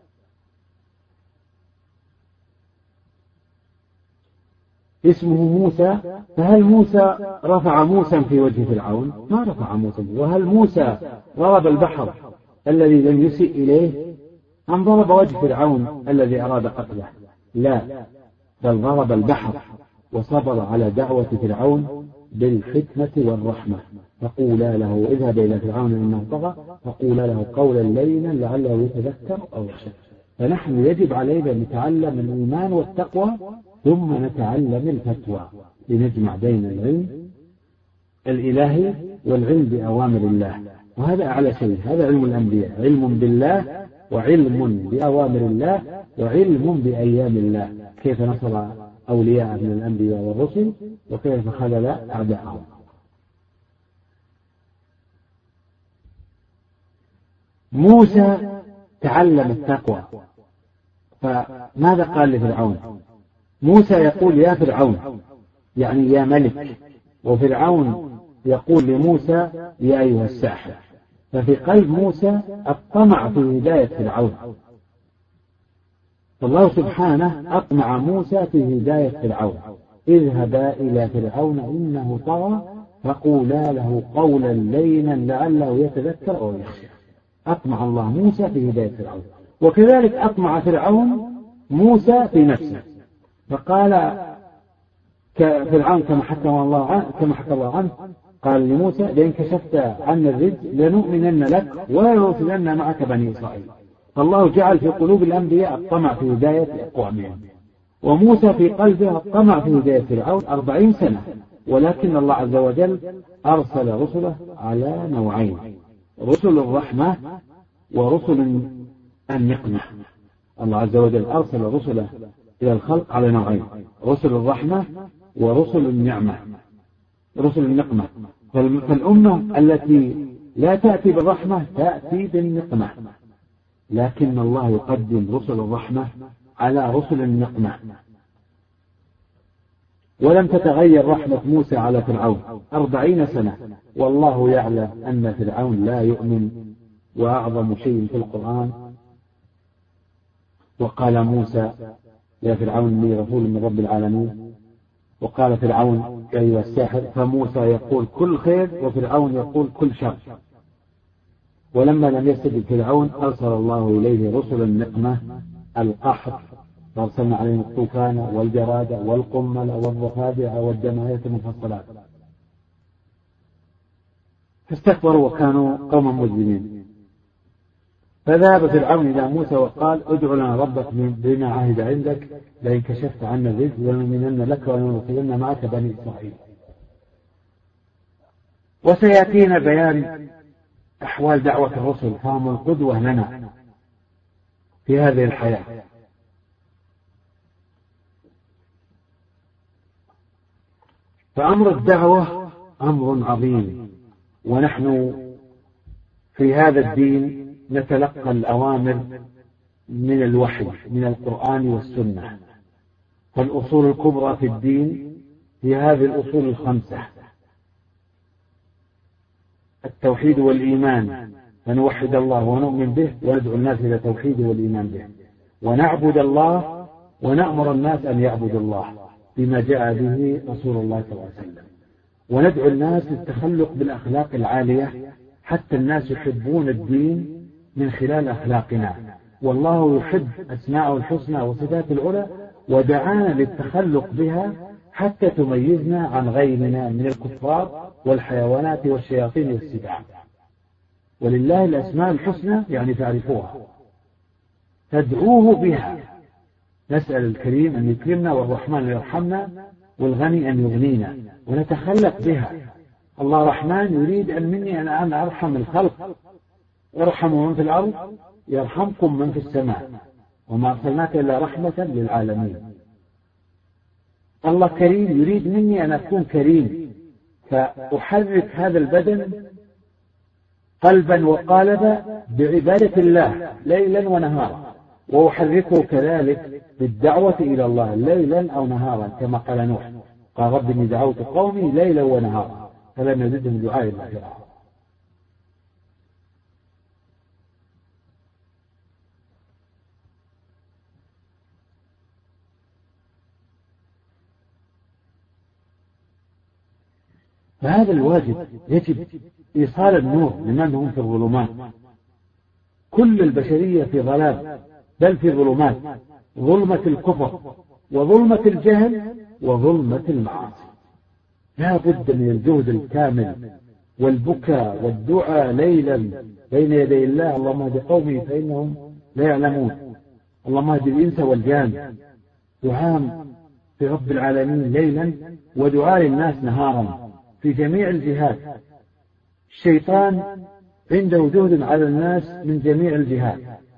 اسمه موسى. فهل موسى رفع موسى في وجه فرعون؟ ما رفع موسى. وهل موسى ضرب البحر الذي لم يسئ إليه أم ضرب وجه فرعون الذي أراد قتله؟ لا، بل ضرب البحر وصبر على دعوة فرعون بالحكمة والرحمة. فقولا له اذهب إلى فرعون إنه طغى فقولا له قولا لينا لعله يتذكر أو يخشى. فنحن يجب علينا أن نتعلم الإيمان والتقوى ثم نتعلم الفتوى، لنجمع بين العلم الإلهي والعلم بأوامر الله. وهذا أعلى شيء، هذا علم الأنبياء، علم بالله وعلم بأوامر الله وعلم بأيام الله، كيف نصر أولياء من الأنبياء والرسل وكيف خذل أعداءهم. موسى تعلم التقوى، فماذا قال لفرعون؟ موسى يقول يا فرعون، يعني يا ملك، وفرعون يقول لموسى يا أيها الساحر. ففي قلب موسى الطمع في هداية فرعون، فالله سبحانه أطمع موسى في هداية فرعون، اذهبا إلى فرعون إنه طغى فقولا له قولا لينا لعله يتذكر أو يخشى. أطمع الله موسى في هداية فرعون، وكذلك أطمع فرعون موسى في نفسه، فقال فرعون كما حكى الله عنه كما حكى الله عنه قال لموسى لئن كشفت عنا الرجز لنؤمنن لك ولنرسلن معك بني إسرائيل. فالله جعل في قلوب الأنبياء الطمع في هداية أقوامهم، وموسى في قلبه الطمع في هداية فرعون أربعين سنة، ولكن الله عز وجل أرسل رسله على نوعين: رسل الرحمة ورسل النقمة. الله عز وجل أرسل رسله إلى الخلق على نوعين: رسل الرحمة ورسل النعمة رسل النقمة. فالأمة التي لا تأتي بالرحمة تأتي بالنقمة، لكن الله يقدم رسل الرحمة على رسل النقمة. ولم تتغير رحمة موسى على فرعون أربعين سنة، والله يعلم أن فرعون لا يؤمن. وأعظم شيء في القرآن وقال موسى يا فرعون لي رسول من رب العالمين، وقال فرعون أيها الساحر، فموسى يقول كل خير وفرعون يقول كل شر. ولما لم يستجب فرعون أرسل الله إليه رسل النقمة القحط، فأرسلنا عليهم الطوفان والجراد والقمل والضفادع والدم آيات مفصلات، فاستكبروا وكانوا قوما مجرمين. فذهب فرعون إلى موسى وقال ادع لنا ربك بما عهد عندك لئن كشفت عنا الرجز لنؤمنن لك ولنرسلن معك بني إسرائيل. وسيأتينا بيان أحوال دعوة الرسل، فهم القدوة لنا في هذه الحياة. فأمر الدعوة أمر عظيم، ونحن في هذا الدين نتلقى الأوامر من الوحي من القرآن والسنة. فالأصول الكبرى في الدين هي هذه الأصول الخمسة: التوحيد والإيمان، فنوحد الله ونؤمن به وندعو الناس إلى التوحيد والإيمان به، ونعبد الله ونأمر الناس أن يعبدوا الله بما جاء به رسول الله صلى الله عليه وسلم، وندعو الناس للتخلق بالأخلاق العالية حتى الناس يحبون الدين من خلال أخلاقنا. والله يحب أسماءه الحسنى وصفاته العلى، ودعانا للتخلق بها حتى تميزنا عن غيرنا من الكفار والحيوانات والشياطين والسباع. ولله الأسماء الحسنى يعني تعرفوها، تدعوه بها. نسأل الكريم أن يكرمنا، والرحمن يرحمنا، والغني أن يغنينا، ونتخلق بها. الله رحمن يريد أن مني أن أرحم الخلق، ارحموا من في الأرض يرحمكم من في السماء، وما أرسلناك إلا رحمة للعالمين. الله كريم يريد مني أن أكون كريم، فأحرك هذا البدن قلبا وقالبا بعبادة الله ليلا ونهارا، وأحركه كذلك بالدعوة إلى الله ليلا أو نهارا، كما قال نوح قال رب إني دعوت قومي ليلا ونهارا فلم يزدهم دعائي إلا فرارا. فهذا الواجب يجب إيصال النور لمن هم في الظلمات. كل البشرية في ضلال، بل في ظلمات: ظلمة الكفر وظلمة الجهل وظلمة المعاصي. لا بد من الجهد الكامل والبكاء والدعاء ليلا بين يدي الله: اللهم اهد قومي فإنهم لا يعلمون، اللهم اهد الإنس والجان. دعاء في رب العالمين ليلا، ودعاء الناس نهارا في جميع الجهات. الشيطان عنده جهد على الناس من جميع الجهات.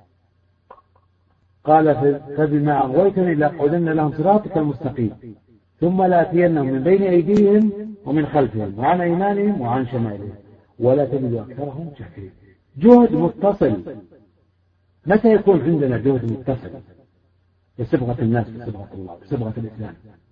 قال فبما أغويتني لأقعدن لهم صراطك المستقيم ثم لآتينهم من بين أيديهم ومن خلفهم وعن أيمانهم وعن شمائلهم ولا تجد أكثرهم شاكرين. جهد متصل. متى يكون عندنا جهد متصل بصبغة الناس بصبغة الله بصبغة الإسلام؟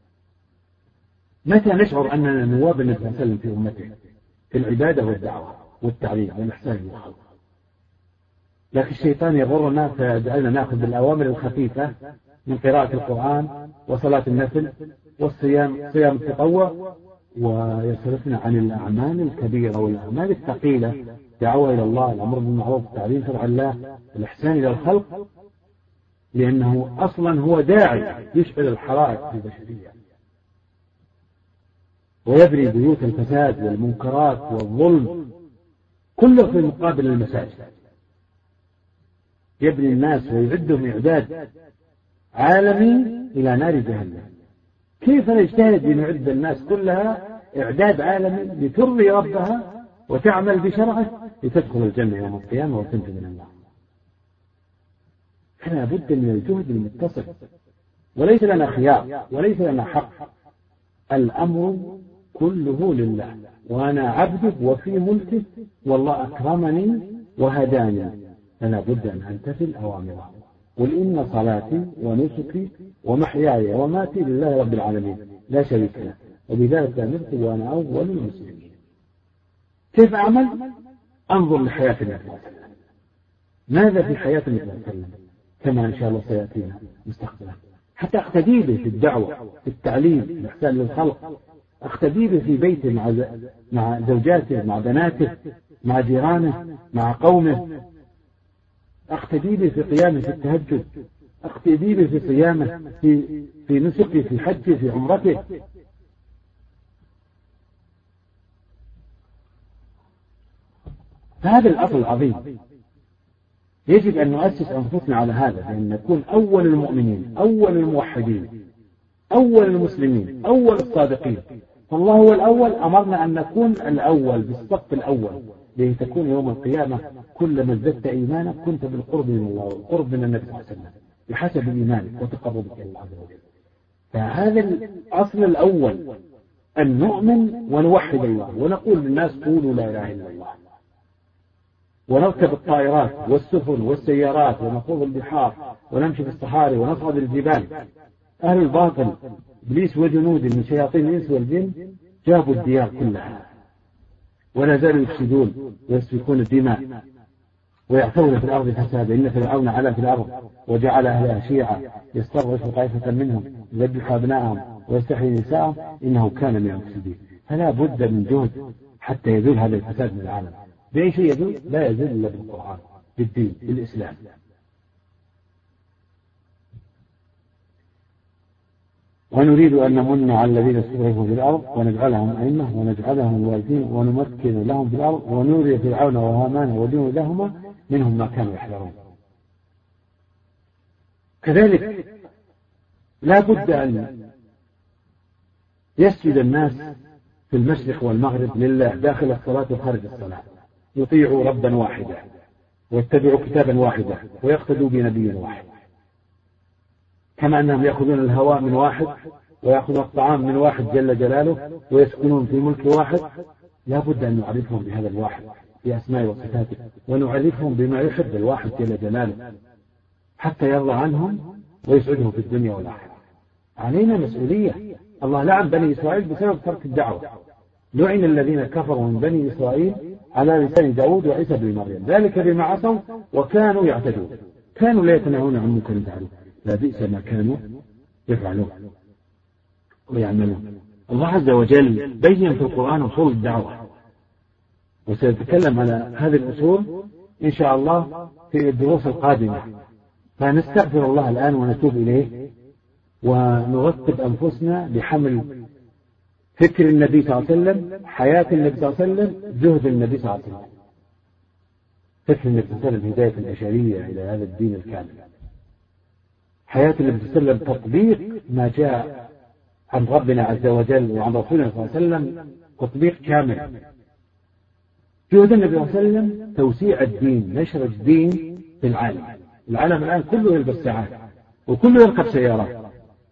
متى نشعر أننا نواب النبي صلى الله عليه وسلم في أمته في العبادة والدعوة والتعليم والإحسان للخلق؟ لكن الشيطان يغرنا فيجعلنا نأخذ بالأوامر الخفيفة من قراءة القرآن وصلاة النفل والصيام صيام التطوع، ويصرفنا عن الأعمال الكبيرة والأعمال الثقيلة، دعوة إلى الله، الأمر بالمعروف، التعليم شرع الله، الإحسان إلى الخلق، لأنه أصلا هو داعي يشعل الحرائق في البشرية ويبري بيوت الفساد والمنكرات والظلم، كله في مقابل المساجد. يبني الناس ويعدهم إعداد عالمي إلى نار جهنم. كيف نجتهد لنعد الناس كلها إعداد عالمي لترضي ربها وتعمل بشرعه لتدخل الجنة يوم القيامة وتنجو من النار؟ فلا بد من الجهد المتصل، وليس لنا خيار وليس لنا حق. الأمر كله لله، وأنا عبده وفي ملكه، والله أكرمني وهداني، فلا بد أن أمتثل أوامره. قل إن صلاتي ونسكي ومحياي وماتي لله رب العالمين لا شريك له، وبذلك أمرت وأنا أول المسلمين. كيف أعمل؟ أنظر لحياة النبي صلى الله عليه وسلم. ماذا في حياة النبي صلى الله عليه وسلم؟ كما إن شاء الله سيأتينا مستقبلا، حتى أقتدي به في الدعوة، في التعليم، الإحسان للخلق، أقتدي به في بيته مع مع زوجاته، مع بناته، مع جيرانه، مع قومه، أقتدي به في قيامه في التهجد، أقتدي به في صيامه، في في نسكه، في حجه، في عمرته. فهذا الأصل العظيم يجب أن نؤسس أنفسنا على هذا، بأن نكون أول المؤمنين، أول الموحدين، أول المسلمين، أول الصادقين. فالله هو الأول، أمرنا أن نكون الأول بالصف الأول، لتكون يوم القيامة كلما ازددت إيمانا كنت بالقرب من الله والقرب من النبي صلى الله عليه وسلم بحسب إيمانك وتقربك إلى الله عز وجل. فهذا الأصل الأول، أن نؤمن ونوحد الله ونقول للناس قولوا لا إله إلا الله، ونركب الطائرات والسفن والسيارات ونخوض البحار ونمشي في الصحاري ونصعد الجبال. أهل الباطل إبليس وجنود من شياطين الإنس والجن جابوا الديار كلها ولا زالوا يفسدون ويسفكون الدماء ويعثرون في الأرض فسادا. إن فرعون علا في الأرض وجعل أهلها شيعا يستضعف طائفة منهم يذبح أبناءهم ويستحيي نساءهم إنه كان من المفسدين. فلا بد من جهد حتى يزول هذا الفساد من العالم. بأي شيء يزول؟ لا يزول إلا بالقرآن، بالدين، بالإسلام. ونريد أن نمن على الذين استضعفوا في الأرض ونجعلهم أئمة ونجعلهم الوارثين ونمكن لهم في الأرض ونوري فرعون وهامان وجنودهما منهم ما كانوا يحذرون. كذلك لا بد أن يسجد الناس في المشرق والمغرب لله داخل الصلاة وخارج الصلاة، يطيعوا ربا واحدا ويتبعوا كتابا واحدا ويقتدوا بنبي واحد، كما أنهم يأخذون الهواء من واحد ويأخذون الطعام من واحد جل جلاله ويسكنون في ملك واحد. لا بد أن نعرفهم بهذا الواحد بأسماء وصفاته، ونعرفهم بما يحب الواحد جل جلاله حتى يرضى عنهم ويسعدهم في الدنيا والآخرة. علينا مسؤولية. الله لعن بني إسرائيل بسبب ترك الدعوة، لعن الذين كفروا من بني إسرائيل على لسان داود وعيسى بن مريم، ذلك بما عصوا وكانوا يعتدون، كانوا لا يتناهون عن منكر فعلوه، لا بئس ما كانوا يفعلون ويعملون. الله عز وجل بين في القرآن أصول الدعوة، وسنتكلم على هذه الأصول إن شاء الله في الدروس القادمة. فنستغفر الله الآن ونتوب إليه ونرتب أنفسنا بحمل فكر النبي صلى الله عليه وسلم، حياة النبي صلى الله عليه وسلم، جهد النبي صلى الله عليه وسلم. فكر النبي صلى الله عليه وسلم هداية البشرية إلى هذا الدين الكامل، حياة النبي صلى الله عليه وسلم تطبيق ما جاء عن ربنا عز وجل وعن رسولنا صلى الله عليه وسلم تطبيق كامل. جهد النبي صلى الله عليه وسلم توسيع الدين، نشر الدين في العالم. العالم الآن كله يلبس ساعات وكله يركب سيارات.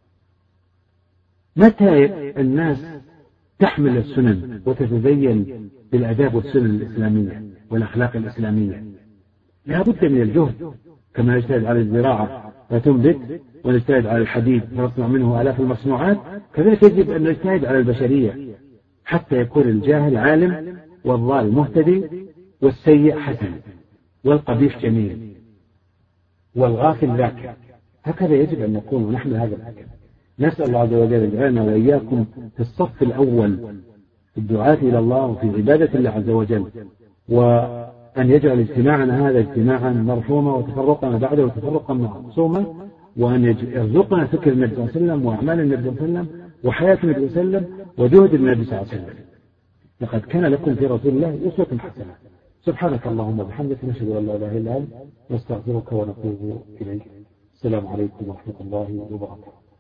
متى الناس تحمل السنن وتتزين بالآداب والسنن الإسلامية والأخلاق الإسلامية؟ لا بد من الجهد، كما نجتهد على الزراعة فتنبت ونجتهد على الحديد فنصنع منه آلاف المصنوعات، كذلك يجب أن نجتهد على البشرية حتى يكون الجاهل عالم والضال مهتدي والسيء حسن والقبيح جميل والغافل ذاكر. هكذا يجب أن نكون ونحمل هذا الفكر. نسأل الله عز وجل يجعلنا وإياكم في الصف الأول في الدعاة إلى الله وفي عبادة الله عز وجل، وأن يجعل اجتماعنا هذا اجتماعا مرحوما وتفرقنا بعده وتفرقا معصوما، وأن يرزقنا فكر النبي صلى الله عليه وسلم وأعمال النبي صلى الله عليه وسلم وحياة النبي صلى الله عليه وسلم وجهد النبي صلى الله عليه وسلم. لقد كان لكم في رسول الله أسوة حسنة. سبحانك اللهم وبحمدك نشهد أن لا إله إلا أنت نستغفرك ونتوب إليك. السلام عليكم ورحمة الله وبركاته.